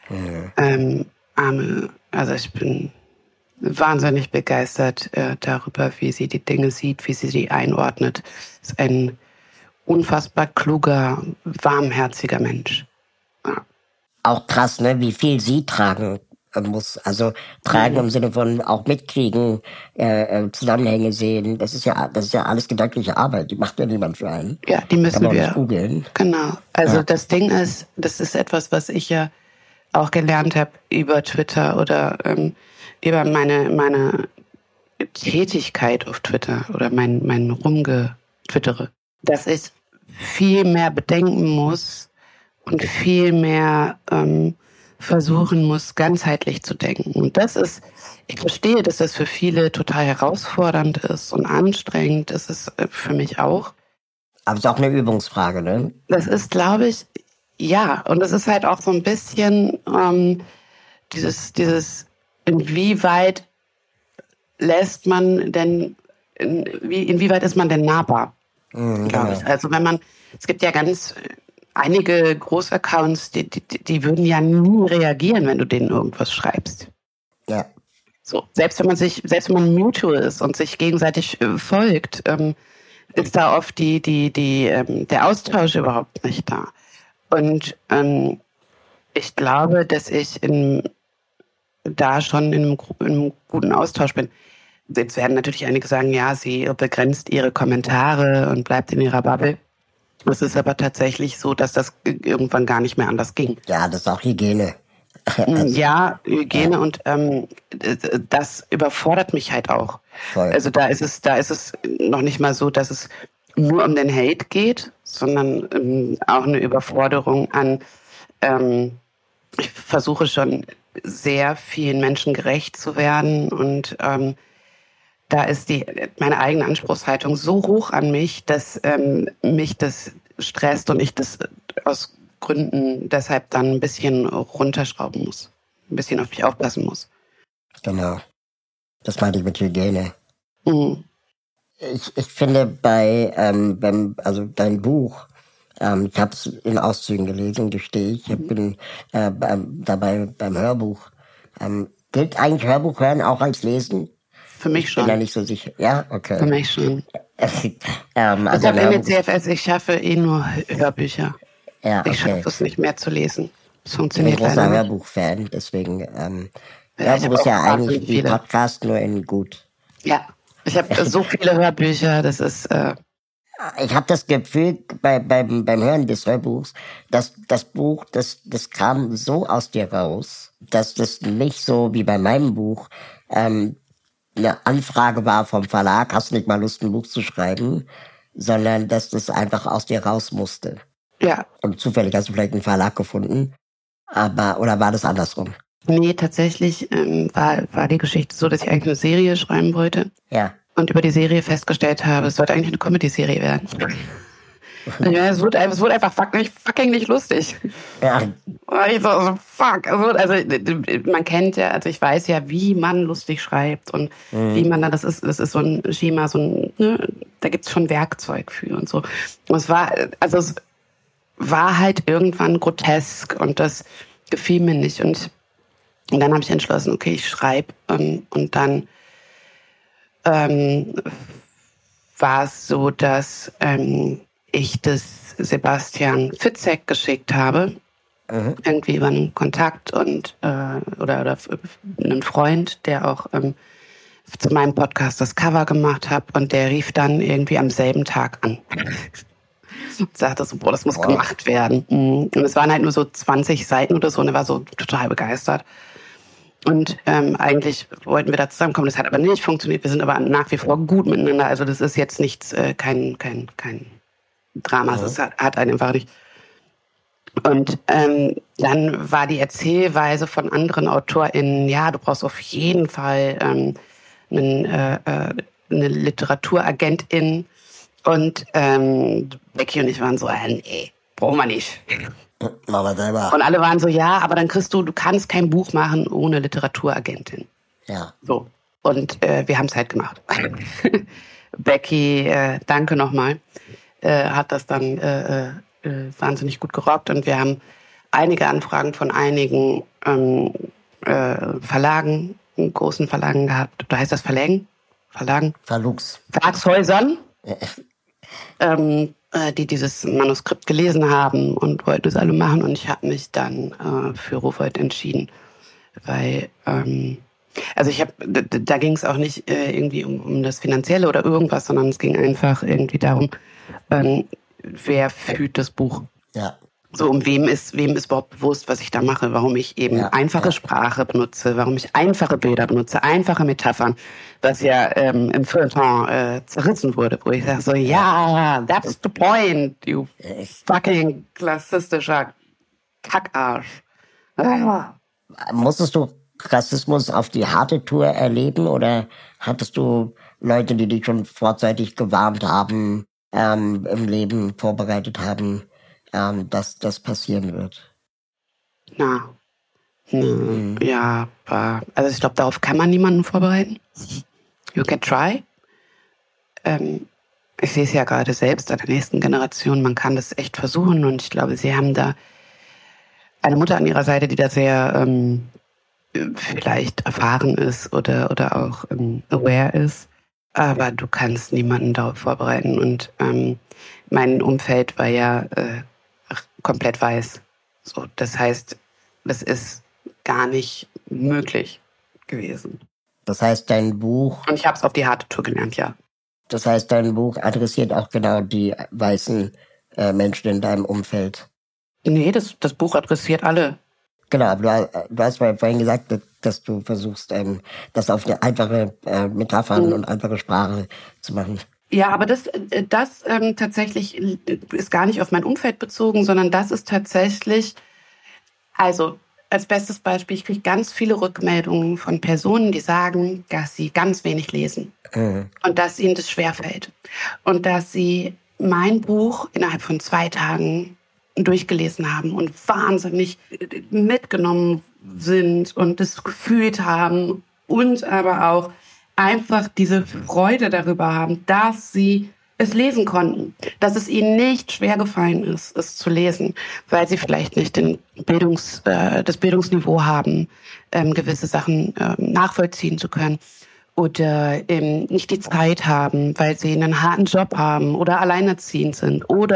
Also ich bin wahnsinnig begeistert darüber, wie sie die Dinge sieht, wie sie die einordnet. Ist ein unfassbar kluger, warmherziger Mensch. Ja. Auch krass, ne, wie viel sie tragen muss. Also tragen im Sinne von auch mitkriegen, Zusammenhänge sehen. Das ist ja alles gedankliche Arbeit. Die macht ja niemand für einen. Ja, die müssen Kann man wir nicht googeln. Genau. Also das Ding ist, das ist etwas, was ich ja auch gelernt habe über Twitter oder über meine Tätigkeit auf Twitter oder mein Rumgetwittere, dass ich viel mehr bedenken muss und viel mehr versuchen muss, ganzheitlich zu denken. Und ich verstehe, dass das für viele total herausfordernd ist und anstrengend. Das ist für mich auch. Aber es ist auch eine Übungsfrage, ne? Das ist, glaube ich, ja. Und das ist halt auch so ein bisschen dieses inwieweit inwieweit ist man denn nahbar, glaube ich. Also es gibt ja einige Großaccounts, die würden ja nie reagieren, wenn du denen irgendwas schreibst. Ja. So, selbst wenn man mutual ist und sich gegenseitig folgt, ist da oft der Austausch überhaupt nicht da. Und ich glaube, dass ich da schon in einem guten Austausch bin. Jetzt werden natürlich einige sagen, ja, sie begrenzt ihre Kommentare und bleibt in ihrer Bubble. Es ist aber tatsächlich so, dass das irgendwann gar nicht mehr anders ging. Ja, das ist auch Hygiene. Ja, Hygiene und das überfordert mich halt auch. Voll. Also da ist es noch nicht mal so, dass es nur um den Hate geht, sondern auch eine Überforderung an, ich versuche schon sehr vielen Menschen gerecht zu werden und da ist meine eigene Anspruchshaltung so hoch an mich, dass mich das stresst und ich das aus Gründen deshalb dann ein bisschen runterschrauben muss, ein bisschen auf mich aufpassen muss. Genau. Das meinte ich mit Hygiene. Mhm. Ich finde also dein Buch, ich habe es in Auszügen gelesen, gestehe ich. Ich bin dabei beim Hörbuch. Gilt eigentlich Hörbuch hören auch als Lesen? Für mich schon. Ich bin da nicht so sicher. Ja, okay. Für mich schon. Also ich habe CFS, ich schaffe nur Hörbücher. Ja, okay. Ich schaffe es nicht mehr zu lesen. Es Ich bin funktioniert ein großer leider nicht. Hörbuch-Fan, deswegen Ja, ich Hörbuch ist habe ja auch eigentlich wahnsinnig wie viele. Podcast, nur in gut. Ja, ich habe so viele Hörbücher, das ist Ich habe das Gefühl beim Hören des Hörbuchs, dass das Buch, das kam so aus dir raus, dass das nicht so wie bei meinem Buch eine Anfrage war vom Verlag, hast du nicht mal Lust, ein Buch zu schreiben, sondern dass das einfach aus dir raus musste. ja. Und zufällig hast du vielleicht einen Verlag gefunden, oder war das andersrum? Nee, tatsächlich war die Geschichte so, dass ich eigentlich eine Serie schreiben wollte Ja. und über die Serie festgestellt habe, es sollte eigentlich eine Comedy-Serie werden. Ja, es wurde einfach fucking nicht lustig. Ja, Und ich so, fuck. Also man kennt ja, also ich weiß ja, wie man lustig schreibt und wie man das ist so ein Schema, da gibt's schon Werkzeug für und so. Und es war halt irgendwann grotesk und das gefiel mir nicht. Und dann habe ich entschlossen, okay, ich schreibe und dann war es so, dass ich das Sebastian Fitzek geschickt habe, irgendwie über einen Kontakt und oder einen Freund, der auch zu meinem Podcast das Cover gemacht hat und der rief dann irgendwie am selben Tag an. Und sagte so, boah, das muss gemacht werden. Und es waren halt nur so 20 Seiten oder so und er war so total begeistert. Und eigentlich wollten wir da zusammenkommen, das hat aber nicht funktioniert. Wir sind aber nach wie vor gut miteinander. Also das ist jetzt nichts, kein Drama. Es hat einen einfach nicht. Und dann war die Erzählweise von anderen AutorInnen, ja, du brauchst auf jeden Fall eine Literaturagentin. Und Becky und ich waren so, nee, brauchen wir nicht. aber selber. Und alle waren so, ja, aber dann du kannst kein Buch machen ohne Literaturagentin. Ja. So. Und wir haben es halt gemacht. Becky, danke nochmal, hat das dann wahnsinnig gut gerockt und wir haben einige Anfragen von einigen Verlagen, großen Verlagen gehabt. Da heißt das Verlagen? Verlugs. Verlagshäusern. Die dieses Manuskript gelesen haben und wollten es alle machen. Und ich habe mich dann für Rowohlt entschieden, weil also da ging es auch nicht irgendwie um das Finanzielle oder irgendwas, sondern es ging einfach irgendwie darum, wer fühlt das Buch. Ja. So, wem ist überhaupt bewusst, was ich da mache, warum ich eben einfache Sprache benutze, warum ich einfache Bilder benutze, einfache Metaphern, was ja im Feuilleton zerrissen wurde, wo ich sage so, ja, that's the point, you fucking klassistischer Kackarsch. Musstest du Rassismus auf die harte Tour erleben oder hattest du Leute, die dich schon vorzeitig gewarnt haben, im Leben vorbereitet haben, dass das passieren wird? Ja, also ich glaube, darauf kann man niemanden vorbereiten. You can try. Ich sehe es ja gerade selbst an der nächsten Generation, man kann das echt versuchen und ich glaube, sie haben da eine Mutter an ihrer Seite, die da sehr vielleicht erfahren ist oder auch aware ist. Aber du kannst niemanden darauf vorbereiten. Und mein Umfeld war ja komplett weiß. So, das heißt, das ist gar nicht möglich gewesen. Das heißt, dein Buch... Und ich habe es auf die harte Tour gelernt, ja. Das heißt, dein Buch adressiert auch genau die weißen Menschen in deinem Umfeld. Nee, das Buch adressiert alle. Genau, aber du hast vorhin gesagt, dass du versuchst, das auf eine einfache Metaphern und einfache Sprache zu machen. Ja, aber das tatsächlich ist gar nicht auf mein Umfeld bezogen, sondern das ist tatsächlich, also als bestes Beispiel, ich kriege ganz viele Rückmeldungen von Personen, die sagen, dass sie ganz wenig lesen und dass ihnen das schwerfällt und dass sie mein Buch innerhalb von 2 Tagen durchgelesen haben und wahnsinnig mitgenommen sind und das gefühlt haben und aber auch einfach diese Freude darüber haben, dass sie es lesen konnten, dass es ihnen nicht schwer gefallen ist, es zu lesen, weil sie vielleicht nicht das Bildungsniveau haben, gewisse Sachen nachvollziehen zu können oder nicht die Zeit haben, weil sie einen harten Job haben oder alleinerziehend sind oder.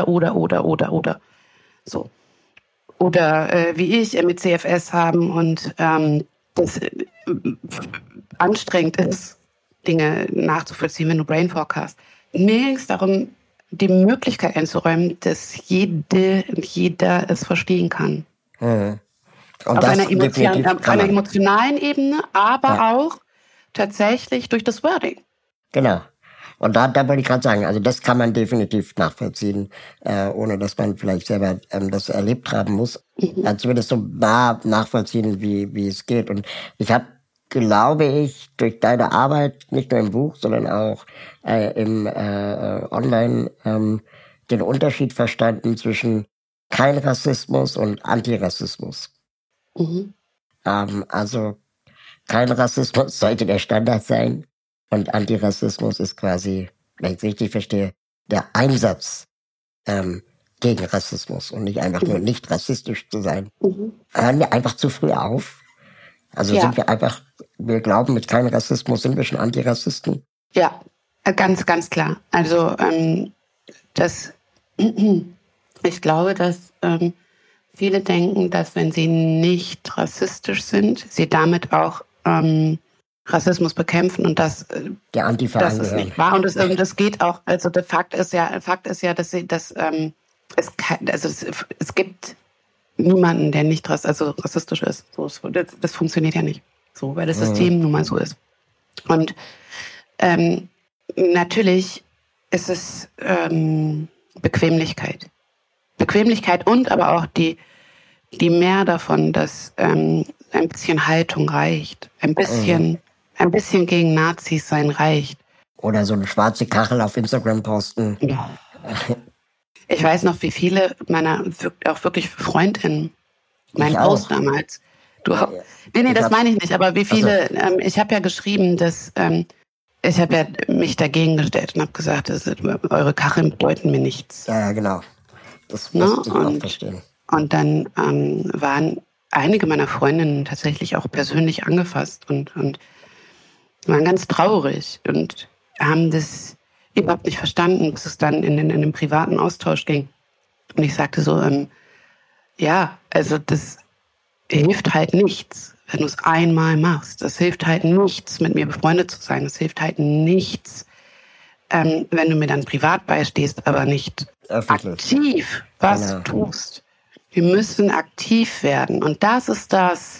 So. Oder wie ich mit CFS haben und das anstrengend ist, Dinge nachzuvollziehen, wenn du Brain Fog hast. Mir ging es darum, die Möglichkeit einzuräumen, dass jeder es verstehen kann. Und auf einer emotionalen Ebene, aber auch tatsächlich durch das Wording. Genau. Und da wollte ich gerade sagen, also das kann man definitiv nachvollziehen, ohne dass man vielleicht selber das erlebt haben muss. Zumindest so nah nachvollziehen, wie es geht. Und ich habe, glaube ich, durch deine Arbeit, nicht nur im Buch, sondern auch im Online, den Unterschied verstanden zwischen kein Rassismus und Antirassismus. Also kein Rassismus sollte der Standard sein. Und Antirassismus ist quasi, wenn ich es richtig verstehe, der Einsatz gegen Rassismus und nicht einfach nur nicht rassistisch zu sein. Hören wir einfach zu früh auf? Also sind wir glauben, mit keinem Rassismus sind wir schon Antirassisten? Ja, ganz, ganz klar. Also ich glaube, dass viele denken, dass wenn sie nicht rassistisch sind, sie damit auch Rassismus bekämpfen und das ist nicht wahr. Und das geht auch. Also der Fakt ist ja, dass es gibt niemanden, der nicht rassistisch ist. So, das funktioniert ja nicht, so, weil das System nun mal so ist. Und natürlich ist es Bequemlichkeit und aber auch die mehr davon, dass ein bisschen Haltung reicht, ein bisschen gegen Nazis sein reicht. Oder so eine schwarze Kachel auf Instagram posten. Ja. Ich weiß noch, wie viele meiner auch wirklich Freundinnen, mein Post damals. Du auch? Nee, das meine ich nicht, aber wie viele, ich habe ja geschrieben, dass ich habe ja mich dagegen gestellt und habe gesagt, eure Kacheln bedeuten mir nichts. Ja, genau. Das musste ich auch verstehen. Und dann waren einige meiner Freundinnen tatsächlich auch persönlich angefasst und waren ganz traurig und haben das überhaupt nicht verstanden, bis es dann in den privaten Austausch ging. Und ich sagte so, also das hilft halt nichts, wenn du es einmal machst. Das hilft halt nichts, mit mir befreundet zu sein. Das hilft halt nichts, wenn du mir dann privat beistehst, aber nicht aktiv was tust. Wir müssen aktiv werden. Und das ist das,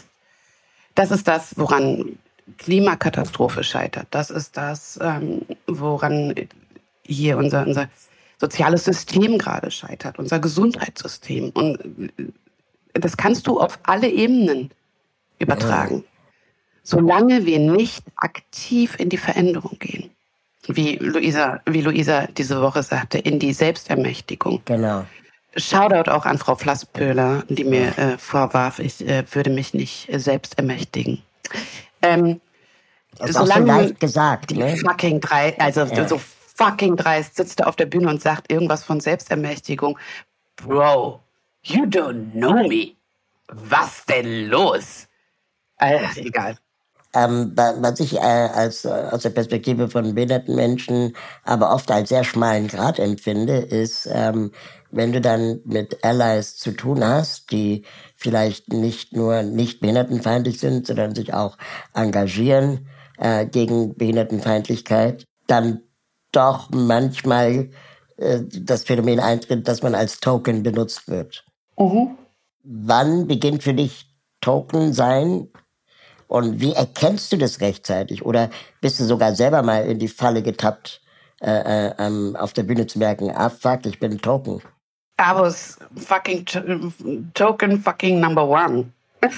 woran Klimakatastrophe scheitert. Das ist das, woran hier unser soziales System gerade scheitert, unser Gesundheitssystem. Und das kannst du auf alle Ebenen übertragen. Solange wir nicht aktiv in die Veränderung gehen. Wie Luisa diese Woche sagte, in die Selbstermächtigung. Genau. Shoutout auch an Frau Flasspöhler, die mir vorwarf, ich würde mich nicht selbst ermächtigen. Das ist auch so leicht gesagt, ne? So fucking dreist sitzt er auf der Bühne und sagt irgendwas von Selbstermächtigung. Bro, you don't know me. Was denn los? Egal. Was ich aus der Perspektive von behinderten Menschen aber oft als sehr schmalen Grat empfinde, ist, wenn du dann mit Allies zu tun hast, die vielleicht nicht nur nicht behindertenfeindlich sind, sondern sich auch engagieren gegen Behindertenfeindlichkeit, dann doch manchmal das Phänomen eintritt, dass man als Token benutzt wird. Wann beginnt für dich Token sein? Und wie erkennst du das rechtzeitig? Oder bist du sogar selber mal in die Falle getappt, auf der Bühne zu merken, fuck, ich bin ein Token? I was fucking Token fucking number one.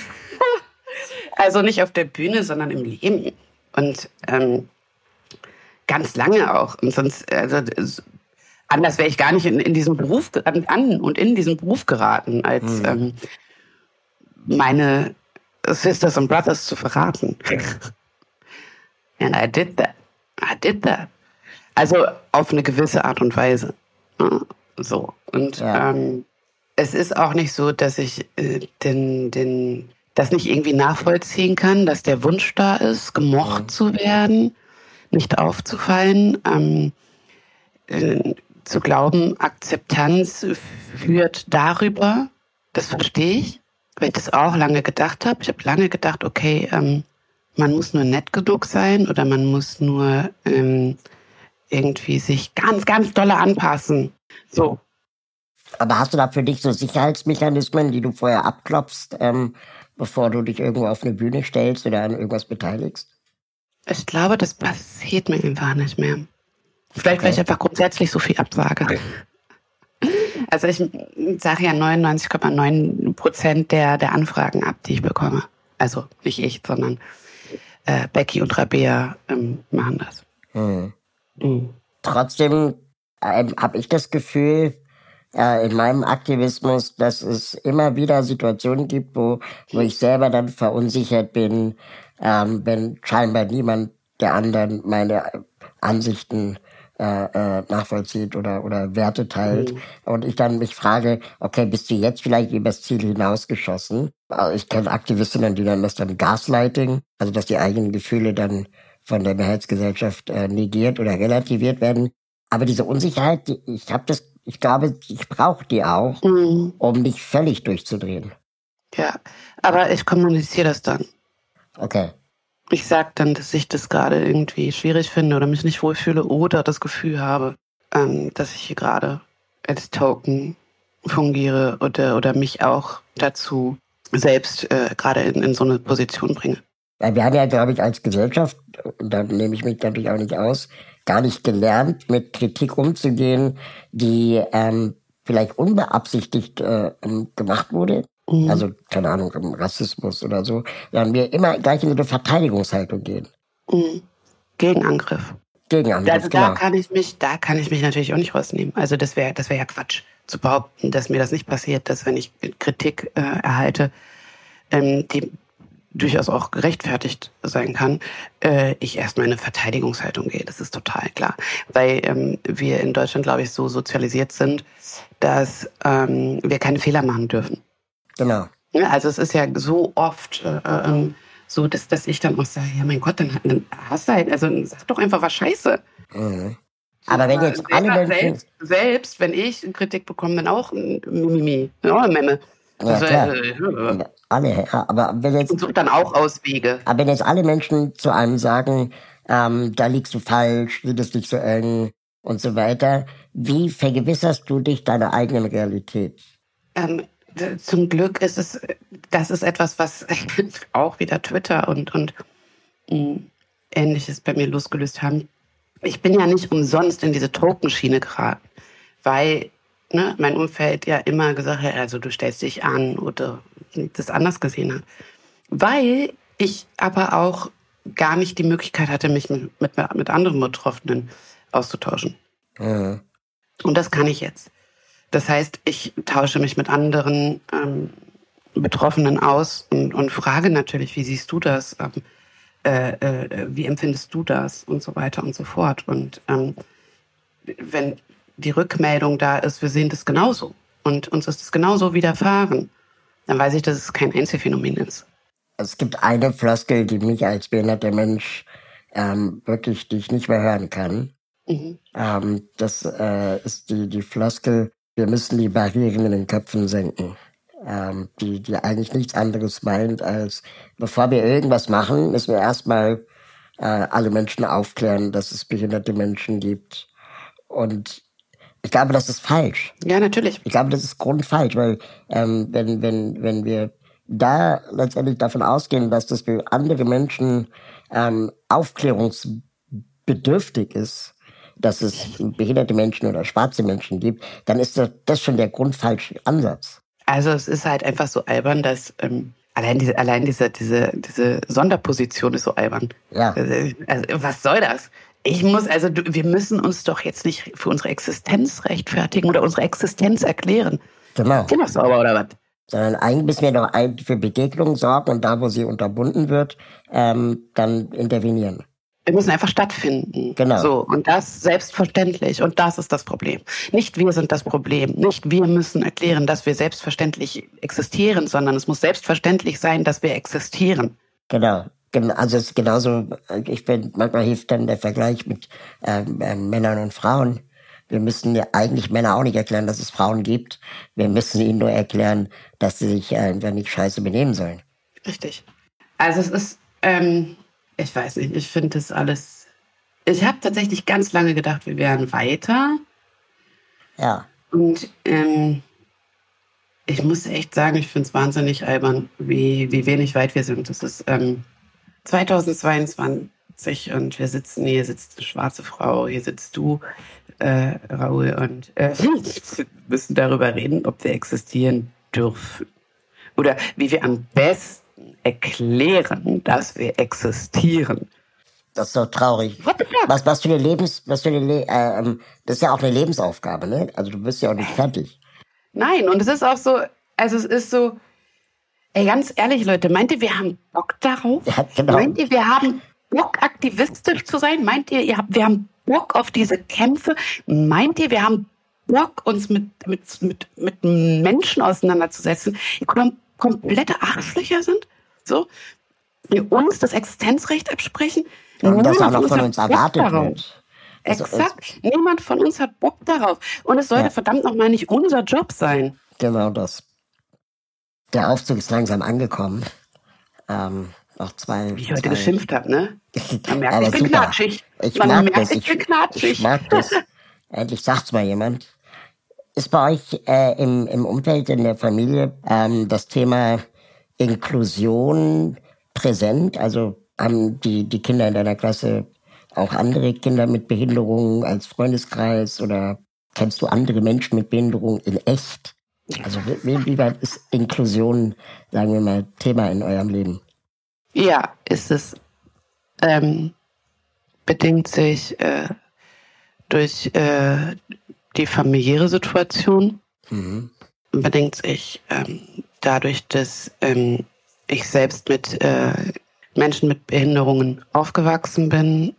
Also nicht auf der Bühne, sondern im Leben. Und ganz lange auch. Und sonst, anders wäre ich gar nicht in diesen Beruf in diesen Beruf geraten, als meine Sisters and Brothers zu verraten. And I did that. Also auf eine gewisse Art und Weise. So. Und es ist auch nicht so, dass ich das nicht irgendwie nachvollziehen kann, dass der Wunsch da ist, gemocht zu werden, nicht aufzufallen, zu glauben, Akzeptanz führt darüber, das verstehe ich, weil ich das auch lange gedacht habe. Ich habe lange gedacht, okay, man muss nur nett genug sein oder man muss nur irgendwie sich ganz, ganz doll anpassen. So. Aber hast du da für dich so Sicherheitsmechanismen, die du vorher abklopfst, bevor du dich irgendwo auf eine Bühne stellst oder an irgendwas beteiligst? Ich glaube, das passiert mir einfach nicht mehr. Vielleicht, weil ich einfach grundsätzlich so viel absage. Also ich sage ja 99,9% der Anfragen ab, die ich bekomme. Also nicht ich, sondern Becky und Rabea machen das. Trotzdem habe ich das Gefühl, in meinem Aktivismus, dass es immer wieder Situationen gibt, wo ich selber dann verunsichert bin, wenn scheinbar niemand der anderen meine Ansichten nachvollzieht oder Werte teilt. Und ich dann mich frage, okay, bist du jetzt vielleicht übers Ziel hinausgeschossen? Ich kenne Aktivistinnen, die nennen das dann Gaslighting, also dass die eigenen Gefühle dann von der Mehrheitsgesellschaft negiert oder relativiert werden. Aber diese Unsicherheit, ich glaube, ich brauche die auch, um nicht völlig durchzudrehen. Ja, aber ich kommuniziere das dann. Okay. Ich sage dann, dass ich das gerade irgendwie schwierig finde oder mich nicht wohlfühle oder das Gefühl habe, dass ich hier gerade als Token fungiere oder mich auch dazu selbst gerade in so eine Position bringe. Ja, wir haben ja, glaube ich, als Gesellschaft, und da nehme ich mich natürlich auch nicht aus, gar nicht gelernt, mit Kritik umzugehen, die vielleicht unbeabsichtigt gemacht wurde. Also, keine Ahnung, Rassismus oder so. Dann wir immer gleich in eine Verteidigungshaltung gehen. Gegenangriff. Also da kann ich mich natürlich auch nicht rausnehmen. Also das wäre ja Quatsch, zu behaupten, dass mir das nicht passiert, dass wenn ich Kritik erhalte, die durchaus auch gerechtfertigt sein kann, ich erstmal in eine Verteidigungshaltung gehe. Das ist total klar. Weil wir in Deutschland, glaube ich, so sozialisiert sind, dass wir keine Fehler machen dürfen. Genau. Ja, also es ist ja so oft so, dass ich dann auch sage, ja mein Gott, dann hast du halt, also sag doch einfach was Scheiße. Aber wenn jetzt alle Menschen... Selbst wenn ich Kritik bekomme, dann auch Mimimi, Memme. Ja, klar. Alle, ja, aber wenn jetzt... Und sucht dann auch Auswege. Aber wenn jetzt alle Menschen zu einem sagen, da liegst du falsch, sieh das nicht so eng und so weiter, wie vergewisserst du dich deiner eigenen Realität? Zum Glück das ist etwas, was auch wieder Twitter und Ähnliches bei mir losgelöst haben. Ich bin ja nicht umsonst in diese Token-Schiene geraten, weil mein Umfeld ja immer gesagt hat, also du stellst dich an oder das anders gesehen hat. Weil ich aber auch gar nicht die Möglichkeit hatte, mich mit anderen Betroffenen auszutauschen. Und das kann ich jetzt. Das heißt, ich tausche mich mit anderen Betroffenen aus und frage natürlich, wie siehst du das? Wie empfindest du das? Und so weiter und so fort. Und wenn die Rückmeldung da ist, wir sehen das genauso und uns ist es genauso widerfahren, dann weiß ich, dass es kein Einzelfenomen ist. Es gibt eine Floskel, die mich als behinderter Mensch wirklich, die ich nicht mehr hören kann. Das ist die Floskel, wir müssen die Barrieren in den Köpfen senken. Die eigentlich nichts anderes meint, als bevor wir irgendwas machen, müssen wir erstmal alle Menschen aufklären, dass es behinderte Menschen gibt. Und ich glaube, das ist falsch. Ja, natürlich. Ich glaube, das ist grundfalsch, weil wenn wir da letztendlich davon ausgehen, dass das für andere Menschen aufklärungsbedürftig ist, dass es behinderte Menschen oder schwarze Menschen gibt, dann ist das schon der grundfalsche Ansatz. Also es ist halt einfach so albern, dass allein diese Sonderposition ist so albern. Ja. Also, was soll das? Wir müssen uns doch jetzt nicht für unsere Existenz rechtfertigen oder unsere Existenz erklären. Genau. Geh mal sauber, oder was? Sondern eigentlich müssen wir doch für Begegnungen sorgen und da, wo sie unterbunden wird, dann intervenieren. Wir müssen einfach stattfinden. Genau. So, und das selbstverständlich. Und das ist das Problem. Nicht wir sind das Problem. Nicht wir müssen erklären, dass wir selbstverständlich existieren, sondern es muss selbstverständlich sein, dass wir existieren. Genau. Also es ist genauso, ich finde, manchmal hilft dann der Vergleich mit Männern und Frauen. Wir müssen ja eigentlich Männer auch nicht erklären, dass es Frauen gibt. Wir müssen ihnen nur erklären, dass sie sich einfach nicht scheiße benehmen sollen. Richtig. Also es ist, ich weiß nicht, ich finde das alles... Ich habe tatsächlich ganz lange gedacht, wir wären weiter. Ja. Und ich muss echt sagen, ich finde es wahnsinnig albern, wie wenig weit wir sind. Es ist 2022 und wir sitzen hier, sitzt eine schwarze Frau, hier sitzt du, Raoul, und wir müssen darüber reden, ob wir existieren dürfen. Oder wie wir am besten erklären, dass wir existieren. Das ist so traurig. Was für eine das ist ja auch eine Lebensaufgabe, ne? Also du bist ja auch nicht fertig. Nein, und es ist auch so, also es ist so, ey, ganz ehrlich, Leute, meint ihr, wir haben Bock darauf? Ja, genau. Meint ihr, wir haben Bock, aktivistisch zu sein? Meint ihr, wir haben Bock auf diese Kämpfe? Meint ihr, wir haben Bock, uns mit Menschen auseinanderzusetzen, die komplette Arschlöcher sind? So? Die uns das Existenzrecht absprechen? Und das auch noch von uns erwartet wird. Exakt. Niemand von uns hat Bock darauf. Und es sollte verdammt nochmal nicht unser Job sein. Genau das. Der Aufzug ist langsam angekommen. Noch zwei. Wie ich heute geschimpft habe, ne? Man merkt, ich bin super. knatschig. Ich mag das. Endlich sagt's mal jemand. Ist bei euch im Umfeld, in der Familie, das Thema Inklusion präsent? Also haben die Kinder in deiner Klasse auch andere Kinder mit Behinderungen als Freundeskreis oder kennst du andere Menschen mit Behinderung in echt? Also wie weit ist Inklusion, sagen wir mal, Thema in eurem Leben? Ja, ist es. Bedingt sich durch die familiäre Situation. Bedingt sich dadurch, dass ich selbst mit Menschen mit Behinderungen aufgewachsen bin.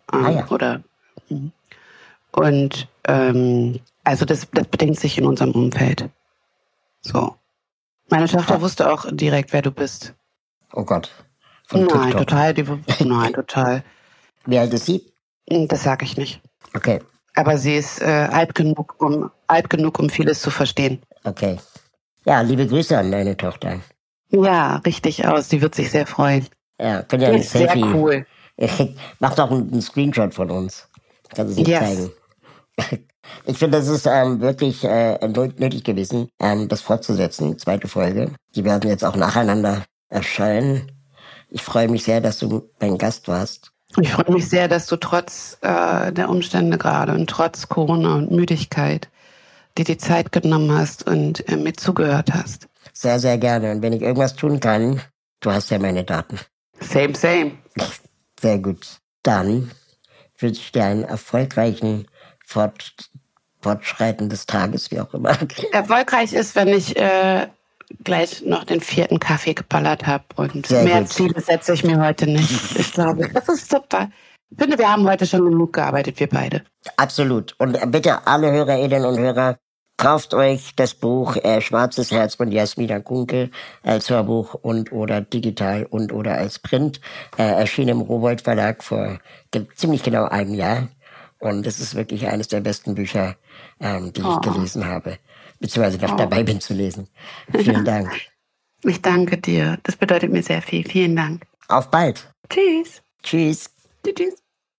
Und also das bedingt sich in unserem Umfeld. So. Meine Tochter wusste auch direkt, wer du bist. Oh Gott. Nein, total. Nein, total. Wie alt ist sie? Das sage ich nicht. Okay. Aber sie ist alt genug, um vieles zu verstehen. Okay. Ja, liebe Grüße an deine Tochter. Ja, richtig aus. Sie wird sich sehr freuen. Ja, könnt ihr ein Selfie. Sehr cool. Mach doch einen Screenshot von uns. Kannst du sie zeigen. Ich finde, das ist wirklich nötig gewesen, das fortzusetzen. Zweite Folge. Die werden jetzt auch nacheinander erscheinen. Ich freue mich sehr, dass du mein Gast warst. Ich freue mich sehr, dass du trotz der Umstände gerade und trotz Corona und Müdigkeit dir die Zeit genommen hast und mir zugehört hast. Sehr, sehr gerne. Und wenn ich irgendwas tun kann, du hast ja meine Daten. Same, same. Sehr gut. Dann wünsche ich dir einen erfolgreichen Fortschreiten des Tages, wie auch immer. Erfolgreich ist, wenn ich gleich noch den 4. Kaffee geballert habe und sehr mehr gut. Ziele setze ich mir heute nicht. Ich glaube, das ist super. Ich finde, wir haben heute schon genug gearbeitet, wir beide. Absolut. Und bitte alle Hörerinnen und Hörer, Kauft euch das Buch Schwarzes Herz von Jasmina Kunkel als Hörbuch und oder digital und oder als Print. Erschien im Rowohlt Verlag vor ziemlich genau einem Jahr. Und es ist wirklich eines der besten Bücher, die ich gelesen habe. Beziehungsweise noch dabei bin zu lesen. Vielen Dank. Ich danke dir. Das bedeutet mir sehr viel. Vielen Dank. Auf bald. Tschüss. Tschüss. Tschüss.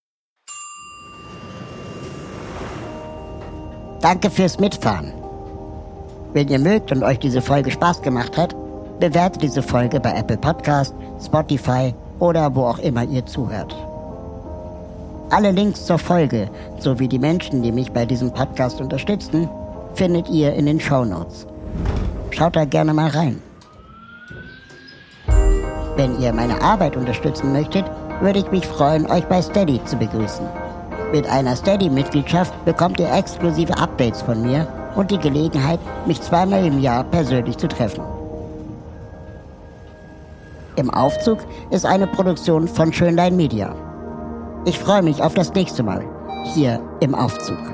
Danke fürs Mitfahren. Wenn ihr mögt und euch diese Folge Spaß gemacht hat, bewertet diese Folge bei Apple Podcast, Spotify oder wo auch immer ihr zuhört. Alle Links zur Folge sowie die Menschen, die mich bei diesem Podcast unterstützen, findet ihr in den Shownotes. Schaut da gerne mal rein. Wenn ihr meine Arbeit unterstützen möchtet, würde ich mich freuen, euch bei Steady zu begrüßen. Mit einer Steady-Mitgliedschaft bekommt ihr exklusive Updates von mir und die Gelegenheit, mich 2-mal im Jahr persönlich zu treffen. Im Aufzug ist eine Produktion von Schönlein Media. Ich freue mich auf das nächste Mal hier im Aufzug.